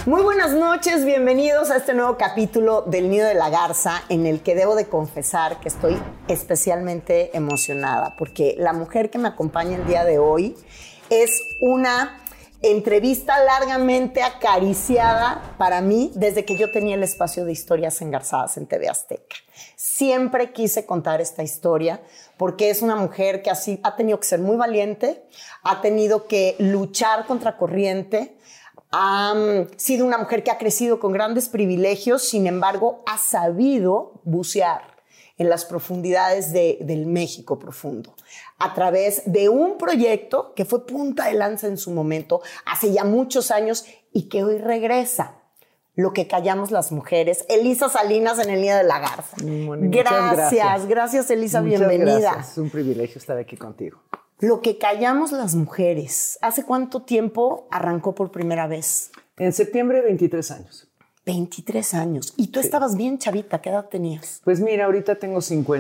Muy buenas noches, bienvenidos a este nuevo capítulo del Nido de la Garza, en el que debo de confesar que estoy especialmente emocionada, porque la mujer que me acompaña el día de hoy es una entrevista largamente acariciada para mí desde que yo tenía el espacio de Historias Engarzadas en TV Azteca. Siempre quise contar esta historia porque es una mujer que ha tenido que ser muy valiente, ha tenido que luchar contra corriente, ha sido una mujer que ha crecido con grandes privilegios, sin embargo, ha sabido bucear en las profundidades del México profundo, a través de un proyecto que fue punta de lanza en su momento, hace ya muchos años, y que hoy regresa. Lo que callamos las mujeres. Elisa Salinas en el Nido de la Garza. Gracias Elisa, muchas bienvenida. Gracias. Es un privilegio estar aquí contigo. Lo que callamos las mujeres. ¿Hace cuánto tiempo arrancó por primera vez? En septiembre, 23 años. 23 años. Y tú estabas bien chavita, ¿qué edad tenías? Pues mira, ahorita tengo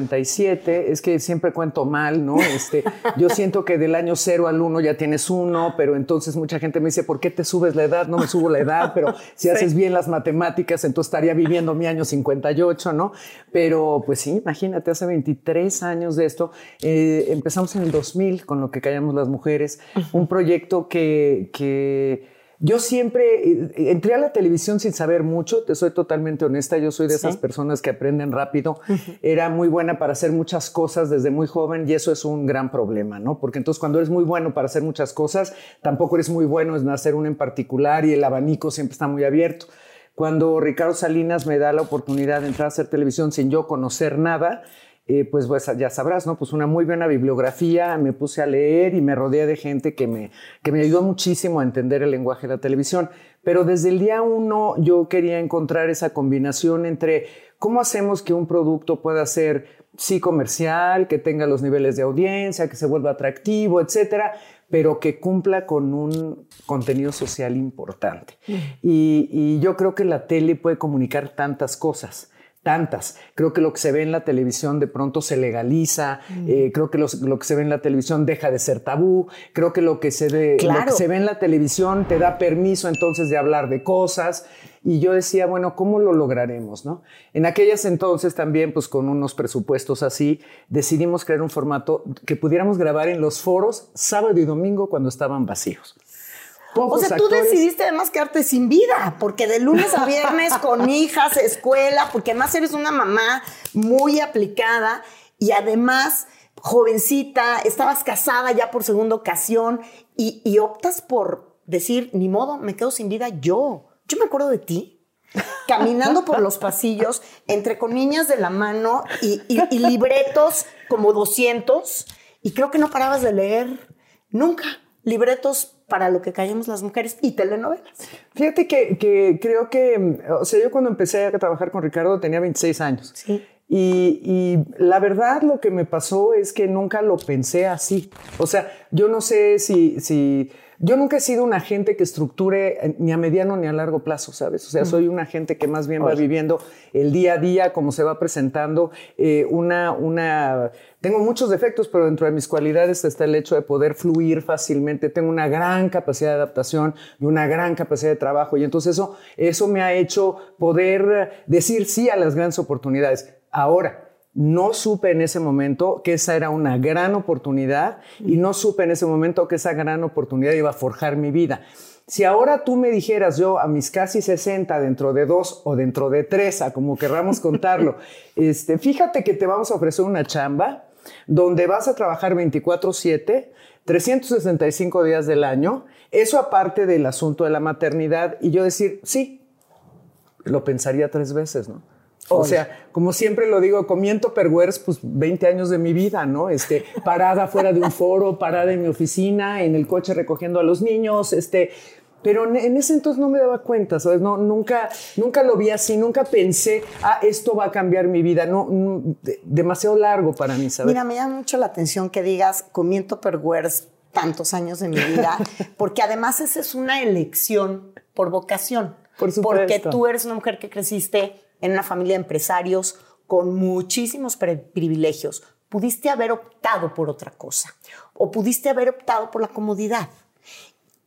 57, es que siempre cuento mal, ¿no? Yo siento que del año 0 al 1 ya tienes 1, pero entonces mucha gente me dice, ¿por qué te subes la edad? No me subo la edad, pero si haces bien las matemáticas, entonces estaría viviendo mi año 58, ¿no? Pero pues sí, imagínate, hace 23 años de esto, empezamos en el 2000 con Lo que callamos las mujeres, un proyecto que yo siempre entré a la televisión sin saber mucho, te soy totalmente honesta, yo soy de esas personas que aprenden rápido. Era muy buena para hacer muchas cosas desde muy joven y eso es un gran problema, ¿no? Porque entonces cuando eres muy bueno para hacer muchas cosas, tampoco eres muy bueno en hacer una en particular y el abanico siempre está muy abierto. Cuando Ricardo Salinas me da la oportunidad de entrar a hacer televisión sin yo conocer nada, pues ya sabrás, ¿no? Pues una muy buena bibliografía, me puse a leer y me rodeé de gente que me ayudó muchísimo a entender el lenguaje de la televisión. Pero desde el día 1 yo quería encontrar esa combinación entre cómo hacemos que un producto pueda ser, sí, comercial, que tenga los niveles de audiencia, que se vuelva atractivo, etcétera, pero que cumpla con un contenido social importante. Y yo creo que la tele puede comunicar tantas cosas. Creo que lo que se ve en la televisión de pronto se legaliza, creo que lo que se ve en la televisión deja de ser tabú, creo que lo que se ve en la televisión te da permiso entonces de hablar de cosas. Y yo decía, bueno, ¿cómo lo lograremos, no? En aquellas entonces también, pues con unos presupuestos así, decidimos crear un formato que pudiéramos grabar en los foros sábado y domingo cuando estaban vacíos. O sea, tú decidiste además quedarte sin vida, porque de lunes a viernes con hijas, escuela, porque además eres una mamá muy aplicada y además jovencita, estabas casada ya por segunda ocasión y optas por decir, ni modo, me quedo sin vida yo. Yo me acuerdo de ti caminando por los pasillos entre con niñas de la mano y libretos como 200 y creo que no parabas de leer nunca. Libretos para Lo que callamos las mujeres y telenovelas. Fíjate que creo que, o sea, yo cuando empecé a trabajar con Ricardo tenía 26 años. Sí. Y la verdad lo que me pasó es que nunca lo pensé así. O sea, yo no sé si yo nunca he sido una gente que estructure ni a mediano ni a largo plazo, ¿sabes? O sea, soy una gente que más bien va viviendo el día a día, como se va presentando. Tengo muchos defectos, pero dentro de mis cualidades está el hecho de poder fluir fácilmente. Tengo una gran capacidad de adaptación y una gran capacidad de trabajo. Y entonces eso me ha hecho poder decir sí a las grandes oportunidades. Ahora, no supe en ese momento que esa era una gran oportunidad y no supe en ese momento que esa gran oportunidad iba a forjar mi vida. Si ahora tú me dijeras yo a mis casi 60, dentro de 2 o dentro de 3, a como querramos contarlo, fíjate que te vamos a ofrecer una chamba donde vas a trabajar 24/7, 365 días del año, eso aparte del asunto de la maternidad, y yo decir, sí, lo pensaría 3 veces, ¿no? O sea, como siempre lo digo, comiendo Tupperwares, pues 20 años de mi vida, ¿no? Parada fuera de un foro, parada en mi oficina, en el coche recogiendo a los niños, pero en ese entonces no me daba cuenta, ¿sabes? No, nunca lo vi así, nunca pensé, esto va a cambiar mi vida. No, demasiado largo para mí, ¿sabes? Mira, me llama mucho la atención que digas, comiendo Tupperwares tantos años de mi vida, porque además esa es una elección por vocación. Por supuesto. Porque tú eres una mujer que creciste en una familia de empresarios con muchísimos privilegios. Pudiste haber optado por otra cosa o pudiste haber optado por la comodidad.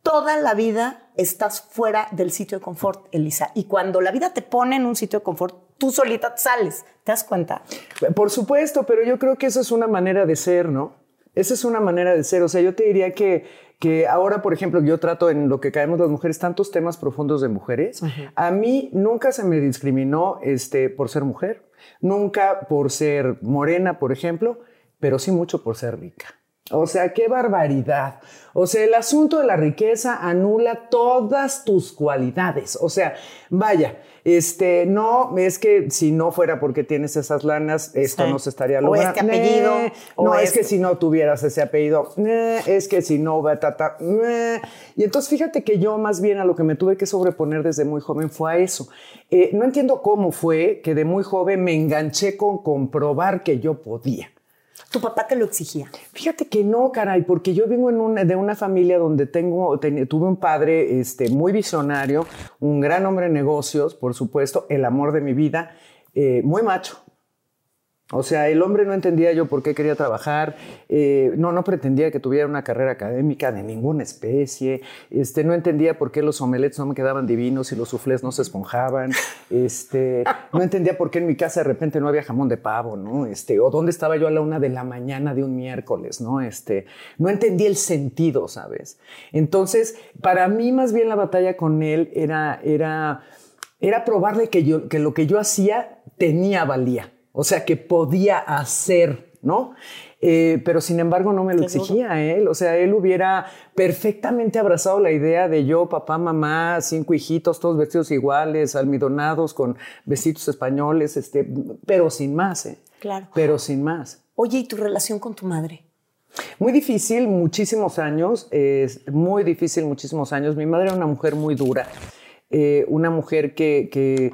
toda la vida estás fuera del sitio de confort, Elisa. Y cuando la vida te pone en un sitio de confort, tú solita te sales. ¿Te das cuenta? Por supuesto, pero yo creo que eso es una manera de ser, ¿no? Esa es una manera de ser. O sea, yo te diría que ahora, por ejemplo, yo trato en lo que caemos las mujeres, tantos temas profundos de mujeres. A mí nunca se me discriminó por ser mujer, nunca por ser morena, por ejemplo, pero sí mucho por ser rica. O sea, qué barbaridad. O sea, el asunto de la riqueza anula todas tus cualidades. O sea, vaya, no, es que si no fuera porque tienes esas lanas, esto no se estaría logrando. O este apellido. No, es que si no tuvieras ese apellido. Es que si no, Y entonces fíjate que yo más bien a lo que me tuve que sobreponer desde muy joven fue a eso. No entiendo cómo fue que de muy joven me enganché con comprobar que yo podía. ¿Tu papá te lo exigía? Fíjate que no, caray, porque yo vengo de una familia donde tuve un padre muy visionario, un gran hombre de negocios, por supuesto, el amor de mi vida, muy macho. O sea, el hombre no entendía yo por qué quería trabajar, no pretendía que tuviera una carrera académica de ninguna especie, no entendía por qué los omelettes no me quedaban divinos y los soufflés no se esponjaban, no entendía por qué en mi casa de repente no había jamón de pavo, ¿no? O dónde estaba yo a la 1 de la mañana de un miércoles, ¿no? No entendía el sentido, ¿sabes? Entonces, para mí más bien la batalla con él era probarle que lo que yo hacía tenía valía. O sea, que podía hacer, ¿no? Pero sin embargo no me lo exigía a él. O sea, él hubiera perfectamente abrazado la idea de yo, papá, mamá, 5 hijitos, todos vestidos iguales, almidonados, con vestidos españoles, pero sin más, ¿eh? Claro. Pero sin más. Oye, ¿y tu relación con tu madre? Muy difícil, muchísimos años. Muy difícil, muchísimos años. Mi madre era una mujer muy dura. Una mujer que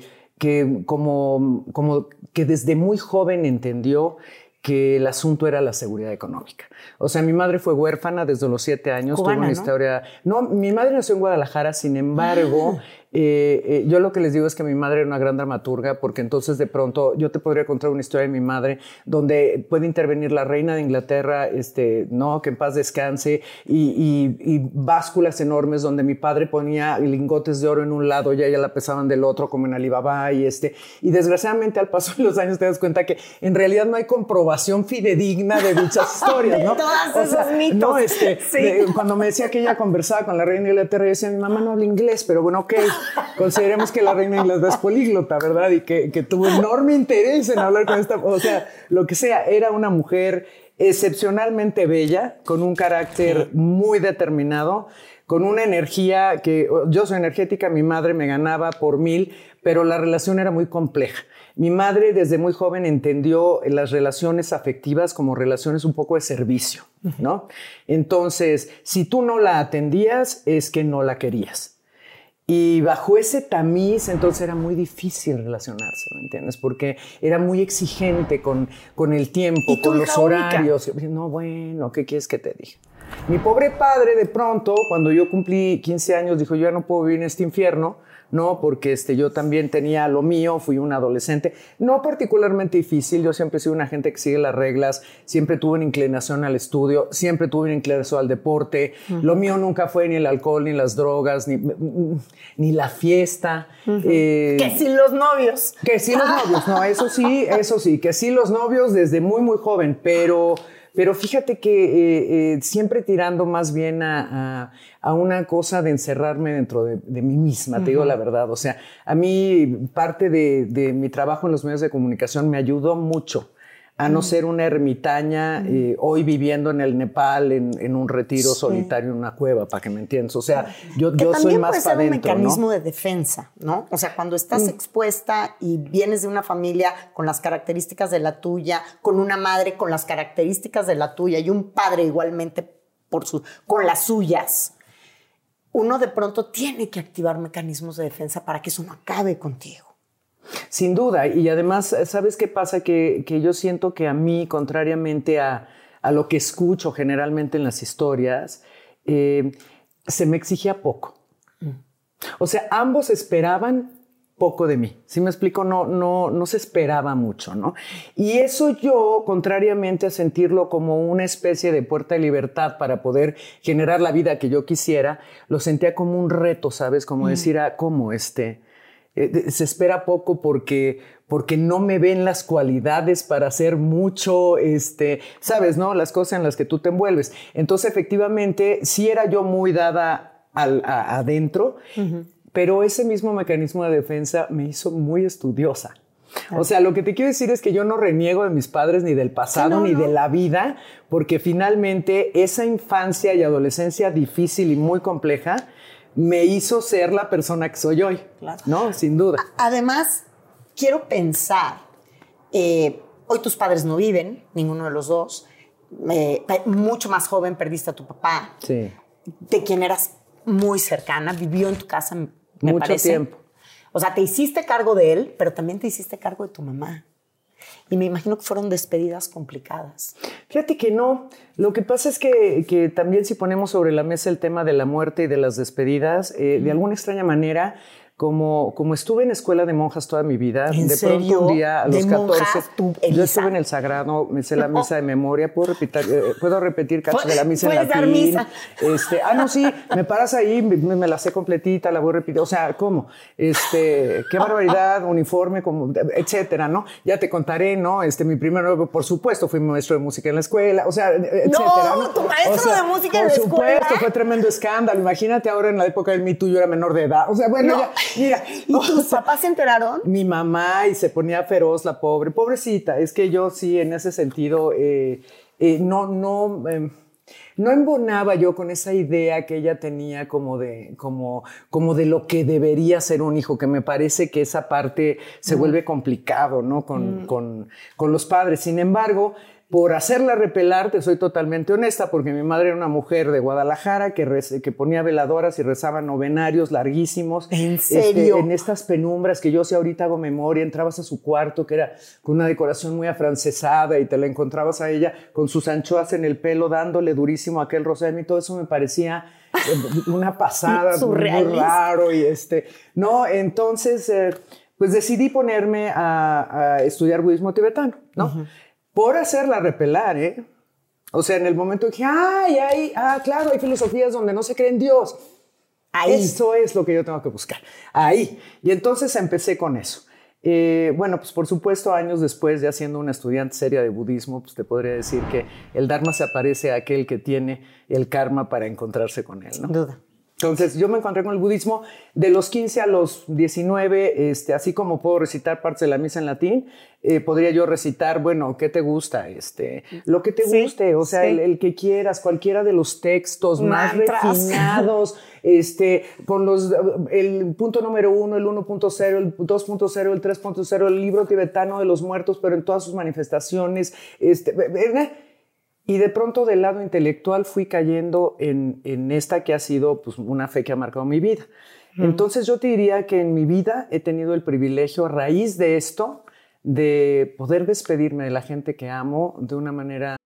como que desde muy joven entendió que el asunto era la seguridad económica. O sea, mi madre fue huérfana desde los 7 años. Cubana, tuvo una historia... No, mi madre nació en Guadalajara, sin embargo... yo lo que les digo es que mi madre era una gran dramaturga, porque entonces de pronto yo te podría contar una historia de mi madre donde puede intervenir la reina de Inglaterra, no, que en paz descanse, y básculas enormes donde mi padre ponía lingotes de oro en un lado y ella la pesaban del otro, como en Alibaba, y desgraciadamente al paso de los años te das cuenta que en realidad no hay comprobación fidedigna de dichas historias, de ¿no? todos esos mitos. No, sí. Cuando me decía que ella conversaba con la reina de Inglaterra, yo decía, mi mamá no habla inglés, pero bueno, ok. Consideremos que la reina de Inglaterra es políglota, ¿verdad? Y que tuvo enorme interés en hablar con esta... O sea, lo que sea, era una mujer excepcionalmente bella, con un carácter muy determinado, con una energía que... Yo soy energética, mi madre me ganaba por 1000, pero la relación era muy compleja. Mi madre desde muy joven entendió las relaciones afectivas como relaciones un poco de servicio, ¿no? Entonces, si tú no la atendías, es que no la querías. Y bajo ese tamiz, entonces era muy difícil relacionarse, ¿me entiendes? Porque era muy exigente con el tiempo, con los horarios. No, bueno, ¿qué quieres que te diga? Mi pobre padre, de pronto, cuando yo cumplí 15 años, dijo, yo ya no puedo vivir en este infierno, ¿no? Porque yo también tenía lo mío, fui un adolescente, no particularmente difícil, yo siempre he sido una gente que sigue las reglas, siempre tuve una inclinación al estudio, siempre tuve una inclinación al deporte, lo mío nunca fue ni el alcohol, ni las drogas, ni la fiesta. Que sí los novios. Que sí los novios, no, eso sí, que sí los novios desde muy, muy joven, pero fíjate que siempre tirando más bien a una cosa de encerrarme dentro de mí misma, te digo la verdad. O sea, a mí parte de mi trabajo en los medios de comunicación me ayudó mucho a no ser una ermitaña hoy viviendo en el Nepal en un retiro solitario en una cueva, para que me entiendas. O sea, yo soy más para adentro, ¿no? También puede ser un mecanismo de defensa, ¿no? O sea, cuando estás expuesta y vienes de una familia con las características de la tuya, con una madre con las características de la tuya y un padre igualmente con las suyas, uno de pronto tiene que activar mecanismos de defensa para que eso no acabe contigo. Sin duda, y además, ¿sabes qué pasa? Que yo siento que a mí, contrariamente a lo que escucho generalmente en las historias, se me exigía poco. O sea, ambos esperaban poco de mí. ¿Sí me explico? No se esperaba mucho, ¿no? Y eso yo, contrariamente a sentirlo como una especie de puerta de libertad para poder generar la vida que yo quisiera, lo sentía como un reto, ¿sabes? Como decir, ¿cómo se espera poco porque no me ven las cualidades para hacer mucho, ¿sabes? ¿No? Las cosas en las que tú te envuelves. Entonces, efectivamente, sí era yo muy dada adentro, pero ese mismo mecanismo de defensa me hizo muy estudiosa. O sea, lo que te quiero decir es que yo no reniego de mis padres, ni del pasado, ni de la vida, porque finalmente esa infancia y adolescencia difícil y muy compleja me hizo ser la persona que soy hoy, ¿no? Sin duda. Además, quiero pensar, hoy tus padres no viven, ninguno de los dos, mucho más joven perdiste a tu papá, sí, de quien eras muy cercana, vivió en tu casa, me mucho parece. Tiempo. O sea, te hiciste cargo de él, pero también te hiciste cargo de tu mamá. Y me imagino que fueron despedidas complicadas. Fíjate que no. Lo que pasa es que también si ponemos sobre la mesa el tema de la muerte y de las despedidas, de alguna extraña manera, como estuve en escuela de monjas toda mi vida, ¿En de serio? pronto un día a los 14, yo estuve en el el sagrado, me sé la misa de memoria, puedo repetir cachos de la misa en latín. Dar misa. No, sí, me paras ahí, me la sé completita, la voy a repetir, o sea, ¿cómo? Qué barbaridad, uniforme, etcétera, ¿no? Ya te contaré, ¿no? Mi primer novio, por supuesto, fui maestro de música en la escuela, o sea, etcétera, ¿no? Tu maestro de música en la escuela. Por supuesto, fue tremendo escándalo. Imagínate ahora en la época del Me Too, yo era menor de edad, o sea, bueno, ya. Mira, ¿y tus papás se enteraron? Mi mamá, y se ponía feroz la pobrecita. Es que yo sí, en ese sentido, no embonaba yo con esa idea que ella tenía como de lo que debería ser un hijo, que me parece que esa parte se vuelve complicado, ¿no? Con los padres. Sin embargo, por hacerla repelar, te soy totalmente honesta, porque mi madre era una mujer de Guadalajara que ponía veladoras y rezaba novenarios larguísimos. ¿En serio? En estas penumbras que yo sí ahorita hago memoria, entrabas a su cuarto, que era con una decoración muy afrancesada, y te la encontrabas a ella con sus anchoas en el pelo, dándole durísimo a aquel rosario. Y todo eso me parecía una pasada, muy raro. Y no, entonces, pues decidí ponerme a estudiar budismo tibetano, ¿no? Uh-huh. Por hacerla repelar, ¿eh? O sea, en el momento dije, claro, hay filosofías donde no se cree en Dios. Ahí. Eso es lo que yo tengo que buscar. Ahí. Y entonces empecé con eso. Bueno, pues por supuesto, años después, ya siendo una estudiante seria de budismo, pues te podría decir que el Dharma se aparece a aquel que tiene el karma para encontrarse con él, ¿no? Duda. Entonces, yo me encontré con el budismo de los 15 a los 19, así como puedo recitar partes de la misa en latín, podría yo recitar, bueno, ¿qué te gusta? Lo que te guste, o sea, el que quieras, cualquiera de los textos más refinados, con el punto número 1, el 1.0, el 2.0, el 3.0, el libro tibetano de los muertos, pero en todas sus manifestaciones, y de pronto del lado intelectual fui cayendo en esta que ha sido pues, una fe que ha marcado mi vida. Entonces yo te diría que en mi vida he tenido el privilegio, a raíz de esto, de poder despedirme de la gente que amo de una manera.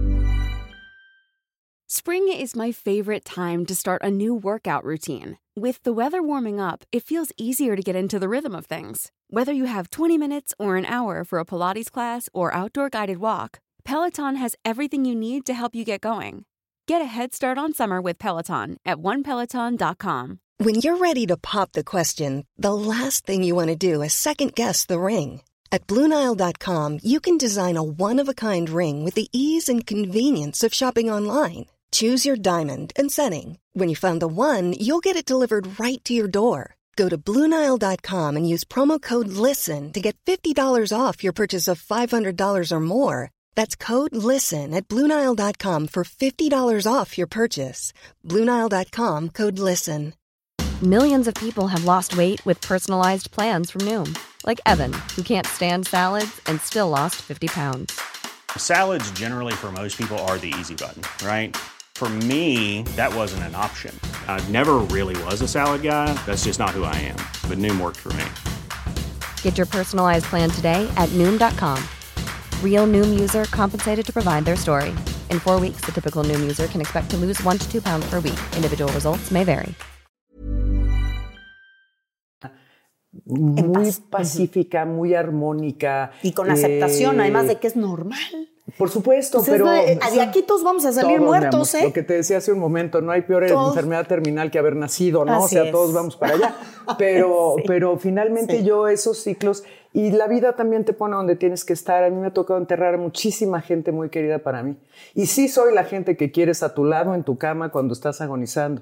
Spring is my favorite time to start a new workout routine. With the weather warming up, it feels easier to get into the rhythm of things. Whether you have 20 minutes or an hour for a Pilates class or outdoor guided walk, Peloton has everything you need to help you get going. Get a head start on summer with Peloton at onepeloton.com. When you're ready to pop the question, the last thing you want to do is second-guess the ring. At BlueNile.com, you can design a one-of-a-kind ring with the ease and convenience of shopping online. Choose your diamond and setting. When you find the one, you'll get it delivered right to your door. Go to BlueNile.com and use promo code LISTEN to get $50 off your purchase of $500 or more. That's code LISTEN at BlueNile.com for $50 off your purchase. BlueNile.com, code LISTEN. Millions of people have lost weight with personalized plans from Noom. Like Evan, who can't stand salads and still lost 50 pounds. Salads generally for most people are the easy button, right? For me, that wasn't an option. I never really was a salad guy. That's just not who I am. But Noom worked for me. Get your personalized plan today at Noom.com. Real Noom user compensated to provide their story. In 4 weeks, the typical Noom user can expect to lose 1 to 2 pounds per week. Individual results may vary. muy pacífica, muy armónica. Y con aceptación, además de que es normal. Por supuesto, Entonces, pero... de aquí todos vamos a salir todos, muertos, Lo que te decía hace un momento, no hay peor enfermedad terminal que haber nacido, ¿no? Así todos vamos para allá. Pero, Sí. pero finalmente yo esos ciclos... Y la vida también te pone donde tienes que estar. A mí me ha tocado enterrar a muchísima gente muy querida para mí. Y sí soy la gente que quieres a tu lado en tu cama cuando estás agonizando.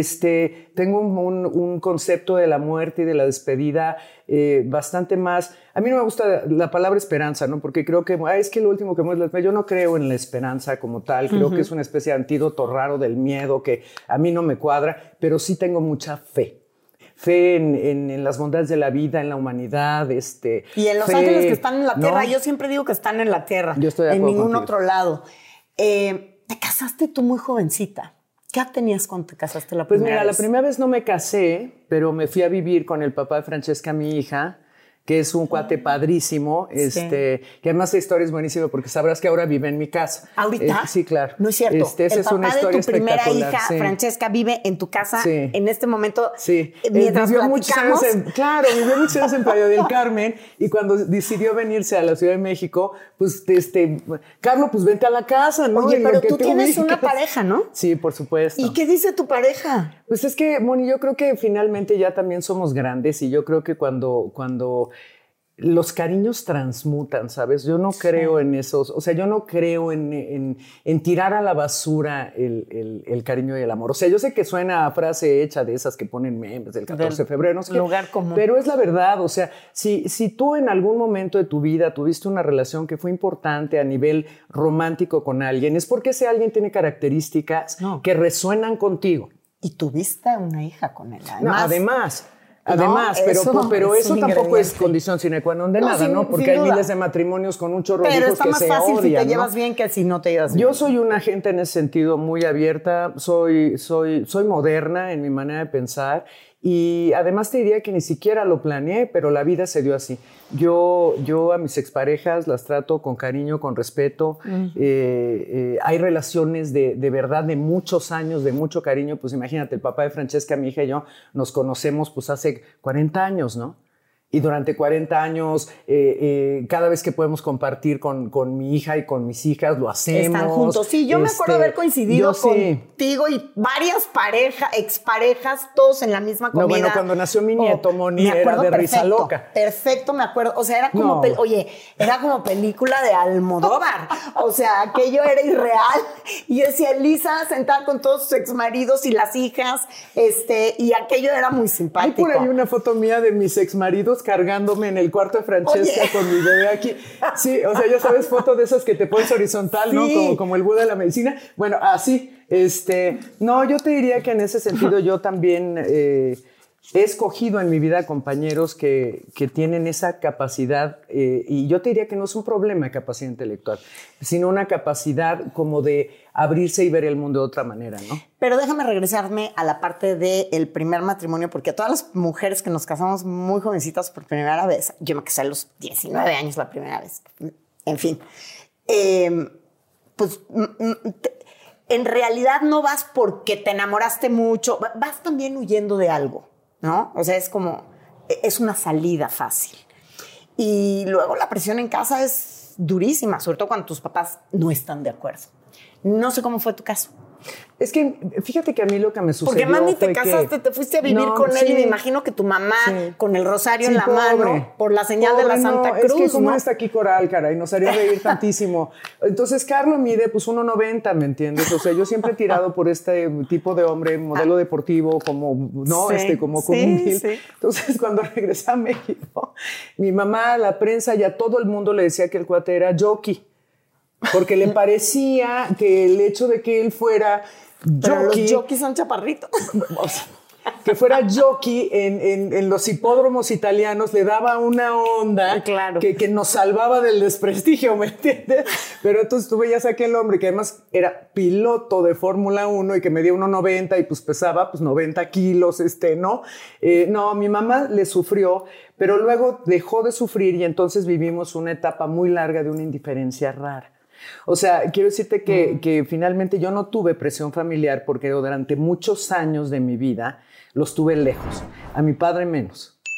Tengo un concepto de la muerte y de la despedida bastante más... A mí no me gusta la palabra esperanza, ¿no? Porque creo que es que lo último que muere la esperanza. Yo no creo en la esperanza como tal. Creo que es una especie de antídoto raro del miedo que a mí no me cuadra, pero sí tengo mucha fe. Fe en las bondades de la vida, en la humanidad. Y en los ángeles que están en la tierra. Yo siempre digo que están en la tierra. Yo estoy de acuerdo en ningún contigo. otro lado. Te casaste tú muy jovencita. ¿Qué edad tenías cuando te casaste la Pues primera mira, vez? la primera vez no me casé, pero me fui a vivir con el papá de Francesca, mi hija, que es un cuate padrísimo, que además la historia es buenísima porque sabrás que ahora vive en mi casa. ¿Ahorita? Sí, claro. No es cierto. Esa El es papá una de historia tu primera espectacular, hija, sí. Francesca, vive en tu casa Sí. en este momento. Sí, Mientras vivió muchos platicamos. años vivió muchos años en Playa del Carmen y cuando decidió venirse a la Ciudad de México, pues, Carlos, pues vente a la casa, ¿no? Oye, En lo pero que tú te tienes ubicas. una pareja, ¿no? Sí, por supuesto. ¿Y qué dice tu pareja? Pues es que, Moni, yo creo que finalmente ya también somos grandes y yo creo que cuando los cariños transmutan, ¿sabes? Yo no creo en esos, o sea, yo no creo en tirar a la basura el cariño y el amor. O sea, yo sé que suena a frase hecha de esas que ponen memes del 14 de febrero, no sé qué, lugar común. pero es la verdad. O sea, si tú en algún momento de tu vida tuviste una relación que fue importante a nivel romántico con alguien, es porque ese alguien tiene características que resuenan contigo. Y tuviste una hija con él, No, además. Además, pero es eso un tampoco es ingrediente. condición sine qua non de nada, sin- ¿no? Porque sin hay duda. miles de matrimonios con un chorro de Pero hijos está que más se fácil odian, si te ¿no? llevas bien que si no te llevas bien. Yo soy una gente en ese sentido muy abierta, soy moderna en mi manera de pensar y además te diría que ni siquiera lo planeé, pero la vida se dio así. Yo a mis exparejas las trato con cariño, con respeto. Hay relaciones de verdad de muchos años, de mucho cariño. Pues imagínate, el papá de Francesca, mi hija y yo nos conocemos pues hace 40 años, ¿no? Y durante 40 años, cada vez que podemos compartir con mi hija y con mis hijas, lo hacemos. Están juntos. Sí, yo me acuerdo haber coincidido contigo y varias exparejas, todos en la misma comida. No, bueno, cuando nació mi nieto, Moni, me era acuerdo de risa perfecto, loca. Perfecto, me acuerdo. O sea, era como, No. era como película de Almodóvar. O sea, aquello era irreal. Y yo decía, Elisa sentada con todos sus exmaridos y las hijas, y aquello era muy Hay simpático. por ahí una foto mía de mis exmaridos cargándome en el cuarto de Francesca Oye. con mi bebé aquí. Sí, o sea, ya sabes, foto de esas que te pones horizontal, ¿no? Sí. Como el Buda de la medicina. Bueno, así. No, yo te diría que en ese sentido yo también he escogido en mi vida compañeros que tienen esa capacidad, y yo te diría que no es un problema de capacidad intelectual, sino una capacidad como de abrirse y ver el mundo de otra manera, ¿no? Pero déjame regresarme a la parte del primer matrimonio, porque a todas las mujeres que nos casamos muy jovencitas por primera vez, yo me casé a los 19 años la primera vez, en fin, pues en realidad no vas porque te enamoraste mucho, vas también huyendo de algo, ¿no? O sea, es una salida fácil. Y luego la presión en casa es durísima, sobre todo cuando tus papás no están de acuerdo. No sé cómo fue tu caso. Es que fíjate que a mí lo que me sucedió Porque más ni te fue casaste, que- te fuiste a vivir No, con él sí. y me imagino que tu mamá Sí. con el rosario Sí, en la pobre. mano por la señal de la Pobre, Santa no, Cruz, es que como ¿no? está aquí Coral, caray, nos haría reír tantísimo. Entonces, Carlos mide pues 1.90, ¿me entiendes? O sea, yo siempre he tirado por este tipo de hombre, modelo deportivo, como, ¿no? Sí, Como sí, con un Gil. sí. Entonces, cuando regresé a México, mi mamá, la prensa y a todo el mundo le decía que el cuate era jockey. Porque le parecía que el hecho de que él fuera Pero jockey, los jockeys son chaparritos. o sea, que fuera jockey en los hipódromos italianos le daba una onda Claro. que nos salvaba del desprestigio, ¿me entiendes? Pero entonces tú veías a aquel hombre que además era piloto de Fórmula 1 y que medía 1.90 y pues pesaba pues 90 kilos, ¿no? No, mi mamá le sufrió, pero luego dejó de sufrir y entonces vivimos una etapa muy larga de una indiferencia rara. O sea, quiero decirte que finalmente yo no tuve presión familiar porque durante muchos años de mi vida los tuve lejos. A mi padre menos.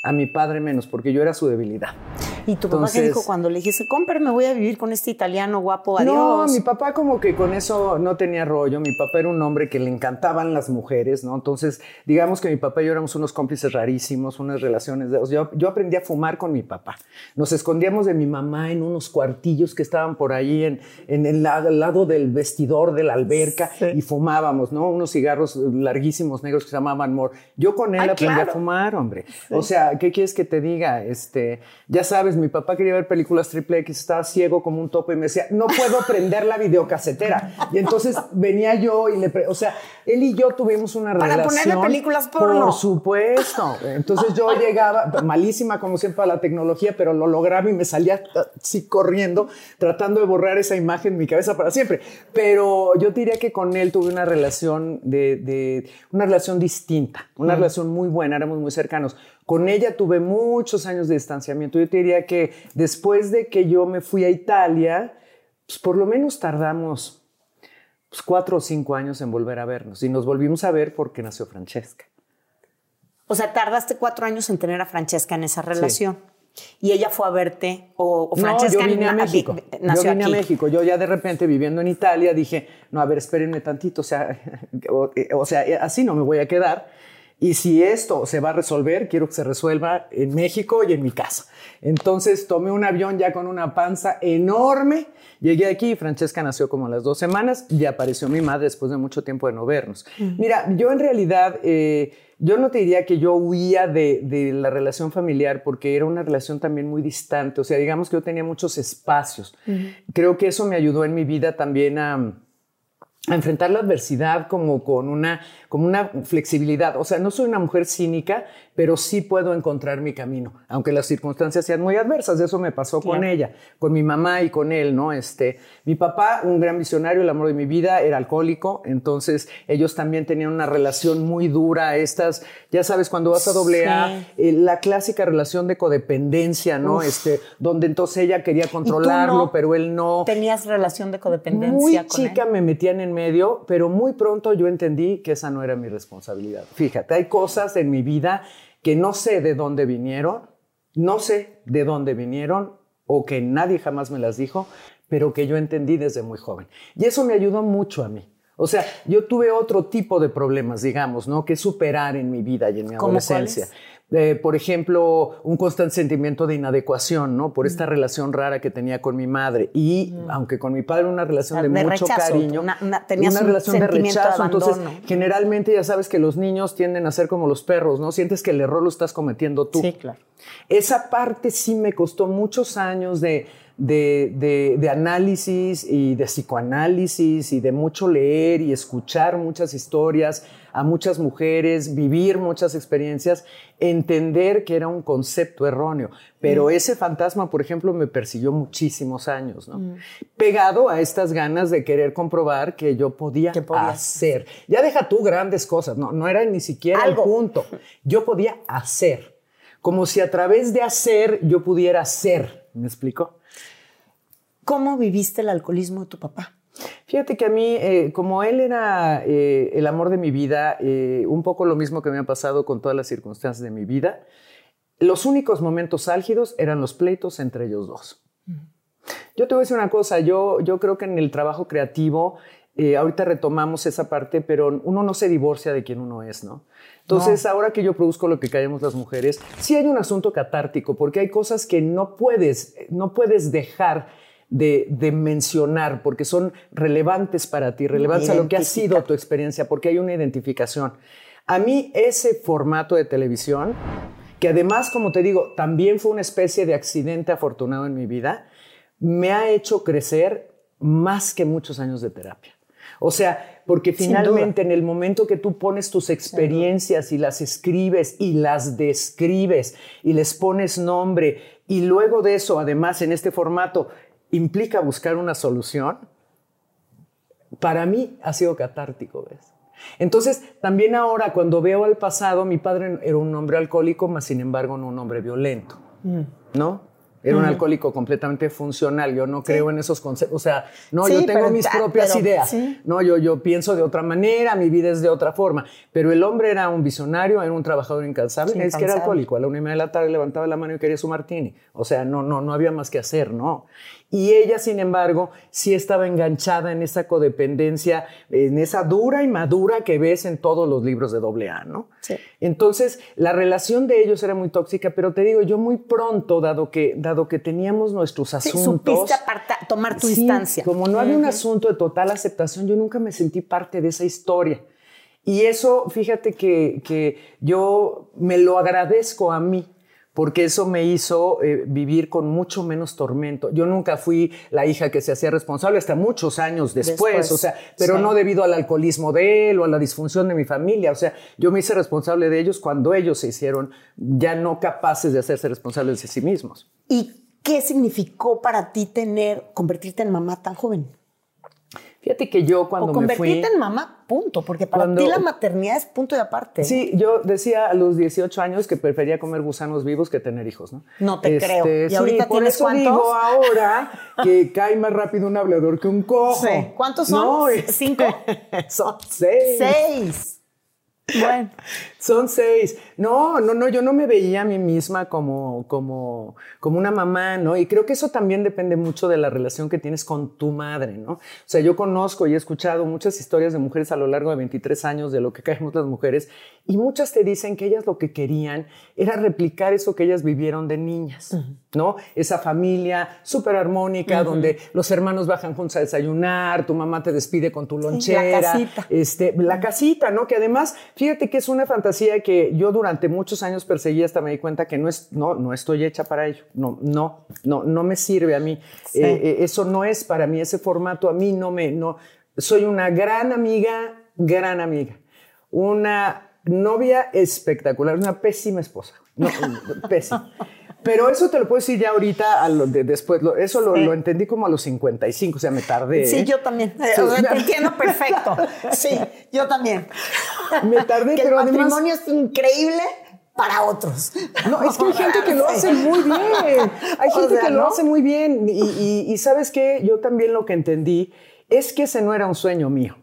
a mi padre menos, porque yo era su debilidad. ¿Y tu papá qué dijo cuando le dijiste, me voy a vivir con este italiano guapo, adiós? No, mi papá como que con eso no tenía rollo. Mi papá era un hombre que le encantaban las mujeres, ¿no? Entonces, digamos que mi papá y yo éramos unos cómplices rarísimos, unas relaciones yo aprendí a fumar con mi papá. Nos escondíamos de mi mamá en unos cuartillos que estaban por ahí al lado del vestidor de la alberca, sí, y fumábamos, ¿no? Unos cigarros larguísimos negros que se llamaban More. Yo con él aprendí a fumar, hombre. Sí. O sea, ¿qué quieres que te diga? Ya sabes, mi papá quería ver películas triple X, estaba ciego como un topo y me decía, no puedo prender la videocasetera. Y entonces venía yo y o sea, él y yo tuvimos una relación. Para ponerle películas porno. Por supuesto. Entonces yo llegaba, malísima como siempre a la tecnología, pero lo lograba y me salía así corriendo, tratando de borrar esa imagen en mi cabeza para siempre. Pero yo diría que con él tuve una relación una relación distinta, una relación muy buena, éramos muy cercanos. Con ella tuve muchos años de distanciamiento. Yo te diría que después de que yo me fui a Italia, pues por lo menos tardamos 4 o 5 años en volver a vernos. Y nos volvimos a ver porque nació Francesca. O sea, tardaste 4 años en tener a Francesca en esa relación. Sí. ¿Y ella fue a verte? ¿O Francesca yo vine a México. Nació yo vine aquí? a México. Yo ya de repente viviendo en Italia dije, no, a ver, espérenme tantito. O sea, así no me voy a quedar. Y si esto se va a resolver, quiero que se resuelva en México y en mi casa. Entonces tomé un avión ya con una panza enorme. Llegué aquí y Francesca nació como a las 2 semanas y apareció mi madre después de mucho tiempo de no vernos. Mira, yo en realidad, yo no te diría que yo huía de la relación familiar porque era una relación también muy distante. O sea, digamos que yo tenía muchos espacios. Creo que eso me ayudó en mi vida también a enfrentar la adversidad como con una flexibilidad. O sea, no soy una mujer cínica, pero sí puedo encontrar mi camino, aunque las circunstancias sean muy adversas. Eso me pasó con ella, con mi mamá y con él, ¿no? Mi papá, un gran visionario, el amor de mi vida, era alcohólico, entonces ellos también tenían una relación muy dura. Ya sabes, cuando vas a AA, la clásica relación de codependencia, ¿no? Donde entonces ella quería controlarlo, pero él no. ¿Tenías relación de codependencia muy con chica él? Me metían en medio, pero muy pronto yo entendí que esa no era mi responsabilidad. Fíjate, hay cosas en mi vida que no sé de dónde vinieron, o que nadie jamás me las dijo, pero que yo entendí desde muy joven. Y eso me ayudó mucho a mí. O sea, yo tuve otro tipo de problemas, digamos, ¿no? Que superar en mi vida y en mi adolescencia. Por ejemplo, un constante sentimiento de inadecuación, ¿no? Por esta relación rara que tenía con mi madre. Y aunque con mi padre una relación de mucho rechazo, cariño, tenías una relación de rechazo. Entonces, generalmente ya sabes que los niños tienden a ser como los perros, ¿no? Sientes que el error lo estás cometiendo tú. Sí, claro. Esa parte sí me costó muchos años de análisis y de psicoanálisis y de mucho leer y escuchar muchas historias a muchas mujeres, vivir muchas experiencias, entender que era un concepto erróneo. Pero ese fantasma, por ejemplo, me persiguió muchísimos años, ¿no? Pegado a estas ganas de querer comprobar que yo podía hacer. Ya deja tú grandes cosas, no era ni siquiera el punto. Yo podía hacer. Como si a través de hacer yo pudiera ser. ¿Me explico? ¿Cómo viviste el alcoholismo de tu papá? Fíjate que a mí, como él era el amor de mi vida, un poco lo mismo que me ha pasado con todas las circunstancias de mi vida, los únicos momentos álgidos eran los pleitos entre ellos dos. Yo te voy a decir una cosa, yo creo que en el trabajo creativo, ahorita retomamos esa parte, pero uno no se divorcia de quien uno es, ¿no? Entonces, ahora que yo produzco lo que callamos las mujeres, sí hay un asunto catártico, porque hay cosas que no puedes dejar de mencionar porque son relevantes para ti, relevantes a lo que ha sido tu experiencia, porque hay una identificación. A mí ese formato de televisión, que además, como te digo, también fue una especie de accidente afortunado en mi vida, me ha hecho crecer más que muchos años de terapia. O sea, porque finalmente en el momento que tú pones tus experiencias y las escribes y las describes y les pones nombre y luego de eso, además en este formato, implica buscar una solución, para mí ha sido catártico, ¿ves? Entonces, también ahora cuando veo al pasado, mi padre era un hombre alcohólico, mas sin embargo no un hombre violento, ¿no? Era un alcohólico completamente funcional. Yo no creo en esos conceptos. O sea, no, Sí, yo tengo pero mis propias ideas. sí. No, yo pienso de otra manera, mi vida es de otra forma. Pero el hombre era un visionario, era un trabajador incansable. Es que era alcohólico. A la 1:30 de la tarde levantaba la mano y quería su martini. O sea, no había más que hacer, ¿no? Y ella, sin embargo, sí estaba enganchada en esa codependencia, en esa dura y madura que ves en todos los libros de AA, ¿no? Sí. Entonces, la relación de ellos era muy tóxica, pero te digo, yo muy pronto, dado que teníamos nuestros asuntos... supiste tomar tu distancia. Como no había un asunto de total aceptación, yo nunca me sentí parte de esa historia. Y eso, fíjate que yo me lo agradezco a mí, porque eso me hizo vivir con mucho menos tormento. Yo nunca fui la hija que se hacía responsable hasta muchos años después, o sea, pero no debido al alcoholismo de él o a la disfunción de mi familia. O sea, yo me hice responsable de ellos cuando ellos se hicieron ya no capaces de hacerse responsables de sí mismos. ¿Y qué significó para ti convertirte en mamá tan joven? Fíjate que yo cuando me fui... convertirte en mamá, punto, porque para ti la maternidad es punto y aparte. Sí, yo decía a los 18 años que prefería comer gusanos vivos que tener hijos, ¿no? No te creo. ¿Y sí, ahorita por tienes eso cuántos? digo ahora que cae más rápido un hablador que un cojo. Sí. ¿Cuántos son? No, 5. Son 6. 6. Bueno. Son 6. No, yo no me veía a mí misma como una mamá, ¿no? Y creo que eso también depende mucho de la relación que tienes con tu madre, ¿no? O sea, yo conozco y he escuchado muchas historias de mujeres a lo largo de 23 años de lo que caemos las mujeres, y muchas te dicen que ellas lo que querían era replicar eso que ellas vivieron de niñas, ¿no? Esa familia súper armónica, donde los hermanos bajan juntos a desayunar, tu mamá te despide con tu lonchera. La casita. La casita, ¿no? Que además, fíjate que es una fantasía que yo durante muchos años perseguí hasta me di cuenta que no estoy hecha para ello. No me sirve a mí. Sí. Eso no es para mí, ese formato a mí no. Soy una gran amiga, una novia espectacular, una pésima esposa. Pésima. Pero eso te lo puedo decir ya ahorita, después. Eso lo entendí como a los 55, o sea, me tardé. Sí, yo también. Sí. O sea, te entiendo perfecto. Sí, yo también. Me tardé, que pero el además... matrimonio es increíble para otros. No, es que hay gente que lo hace muy bien. Hay gente que lo hace muy bien. Y ¿sabes qué? Yo también lo que entendí es que ese no era un sueño mío.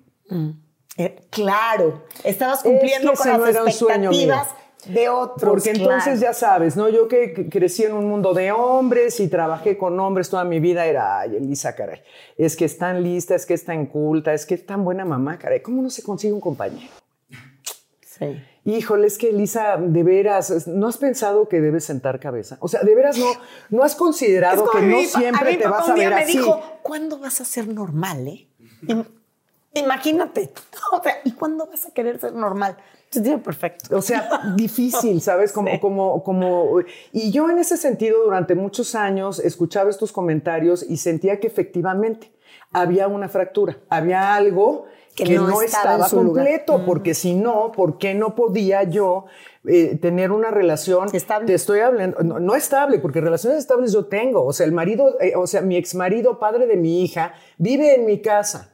Claro. Estabas cumpliendo con las expectativas de otros. Porque entonces ya sabes, ¿no? Yo que crecí en un mundo de hombres y trabajé con hombres toda mi vida, era, ay, Elisa, caray, es que es tan lista, es que es tan culta, es que es tan buena mamá, caray, ¿cómo no se consigue un compañero? Sí. Híjole, es que Elisa, de veras, ¿no has pensado que debes sentar cabeza? O sea, de veras no has considerado que no siempre te vas a ver así. Me dijo, ¿cuándo vas a ser normal, Imagínate. O sea, ¿y cuándo vas a querer ser normal? Entonces, perfecto. O sea, difícil, ¿sabes? Y yo en ese sentido, durante muchos años, escuchaba estos comentarios y sentía que efectivamente había una fractura, había algo que no estaba completo, porque si no, ¿por qué no podía yo tener una relación estable? Te estoy hablando, no estable, porque relaciones estables yo tengo. O sea, el marido, mi exmarido, padre de mi hija, vive en mi casa.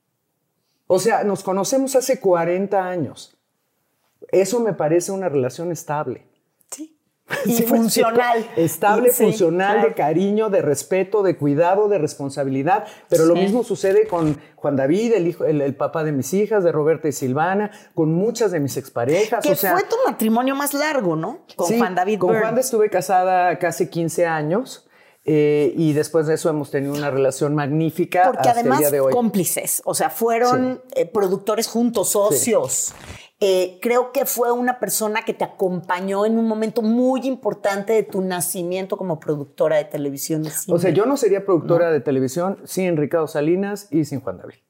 O sea, nos conocemos hace 40 años. Eso me parece una relación estable. Sí. Y funcional. Estable, sí, funcional, claro. De cariño, de respeto, de cuidado, de responsabilidad. Pero lo mismo sucede con Juan David, el papá de mis hijas, de Roberta y Silvana, con muchas de mis exparejas. Que fue tu matrimonio más largo, ¿no? Con Juan David con Byrne. Juan estuve casada casi 15 años. Y después de eso hemos tenido una relación magnífica. Porque hasta además el día de hoy. cómplices, o sea, fueron productores juntos, socios. Sí. Creo que fue una persona que te acompañó en un momento muy importante de tu nacimiento como productora de televisión. O sea, yo no sería productora de televisión sin Ricardo Salinas y sin Juan David.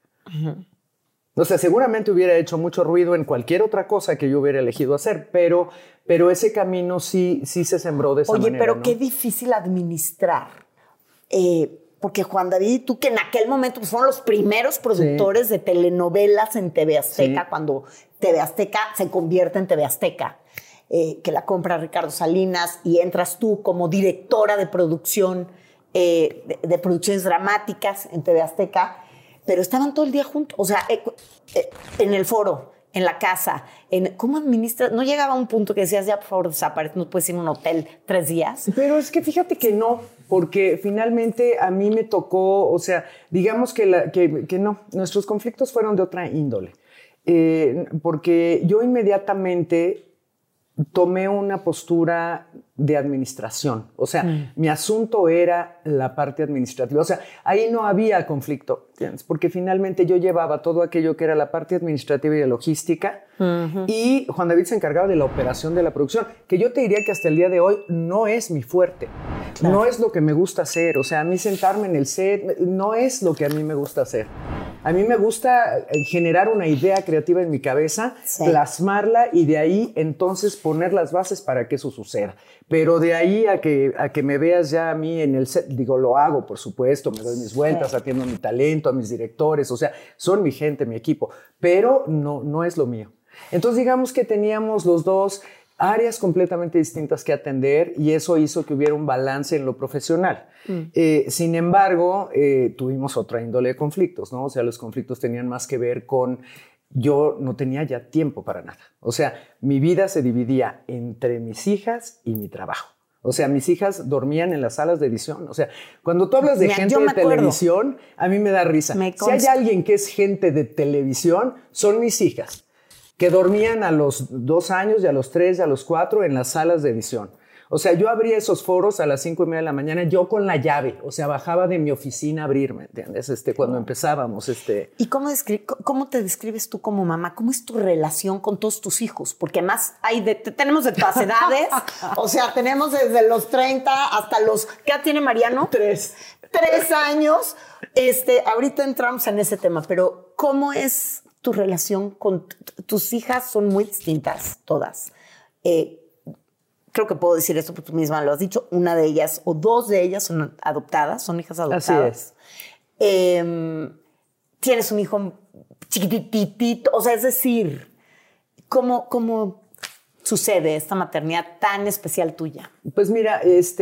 O sea, seguramente hubiera hecho mucho ruido en cualquier otra cosa que yo hubiera elegido hacer, pero ese camino sí se sembró de esa manera. Oye, pero ¿no? qué difícil administrar. Porque Juan David, tú que en aquel momento fueron los primeros productores de telenovelas en TV Azteca, cuando TV Azteca se convierte en TV Azteca, que la compra Ricardo Salinas y entras tú como directora de producción, de producciones dramáticas en TV Azteca, pero estaban todo el día juntos, o sea, en el foro, en la casa, ¿cómo administras? ¿No llegaba a un punto que decías, ya por favor desaparece, no puedes ir a un hotel 3 días? Pero es que fíjate que no. porque finalmente a mí me tocó, o sea, digamos que no, nuestros conflictos fueron de otra índole, porque yo inmediatamente tomé una postura de administración. O sea, mi asunto era la parte administrativa. O sea, ahí no había conflicto, ¿entiendes? Porque finalmente yo llevaba todo aquello que era la parte administrativa y de logística, y Juan David se encargaba de la operación de la producción, que yo te diría que hasta el día de hoy no es mi fuerte. Claro. No es lo que me gusta hacer. O sea, a mí sentarme en el set no es lo que a mí me gusta hacer. A mí me gusta generar una idea creativa en mi cabeza, plasmarla y de ahí entonces poner las bases para que eso suceda. Pero de ahí a que me veas ya a mí en el set, digo, lo hago, por supuesto, me doy mis vueltas, atiendo a mi talento, a mis directores, o sea, son mi gente, mi equipo, pero no es lo mío. Entonces digamos que teníamos los dos áreas completamente distintas que atender y eso hizo que hubiera un balance en lo profesional. Sin embargo, tuvimos otra índole de conflictos, ¿no? O sea, los conflictos tenían más que ver con yo no tenía ya tiempo para nada. O sea, mi vida se dividía entre mis hijas y mi trabajo. O sea, mis hijas dormían en las salas de edición. O sea, cuando tú hablas de gente de televisión, a mí me da risa. Si hay alguien que es gente de televisión, son mis hijas, que dormían a los 2 años y a los 3 y a los 4 en las salas de edición. O sea, yo abría esos foros a las 5:30 de la mañana, yo con la llave. O sea, bajaba de mi oficina a abrirme, ¿entiendes? Cuando empezábamos. ¿Y cómo te describes tú como mamá? ¿Cómo es tu relación con todos tus hijos? Porque además tenemos de todas edades. O sea, tenemos desde los 30 hasta los... ¿Qué edad tiene Mariano? 3 años. Ahorita entramos en ese tema, pero ¿cómo es tu relación con tus hijas? Son muy distintas todas. Creo que puedo decir esto porque tú misma lo has dicho. Una de ellas o 2 de ellas son adoptadas, son hijas adoptadas. Así es. Tienes un hijo chiquititito. O sea, es decir, ¿cómo sucede esta maternidad tan especial tuya? Pues mira,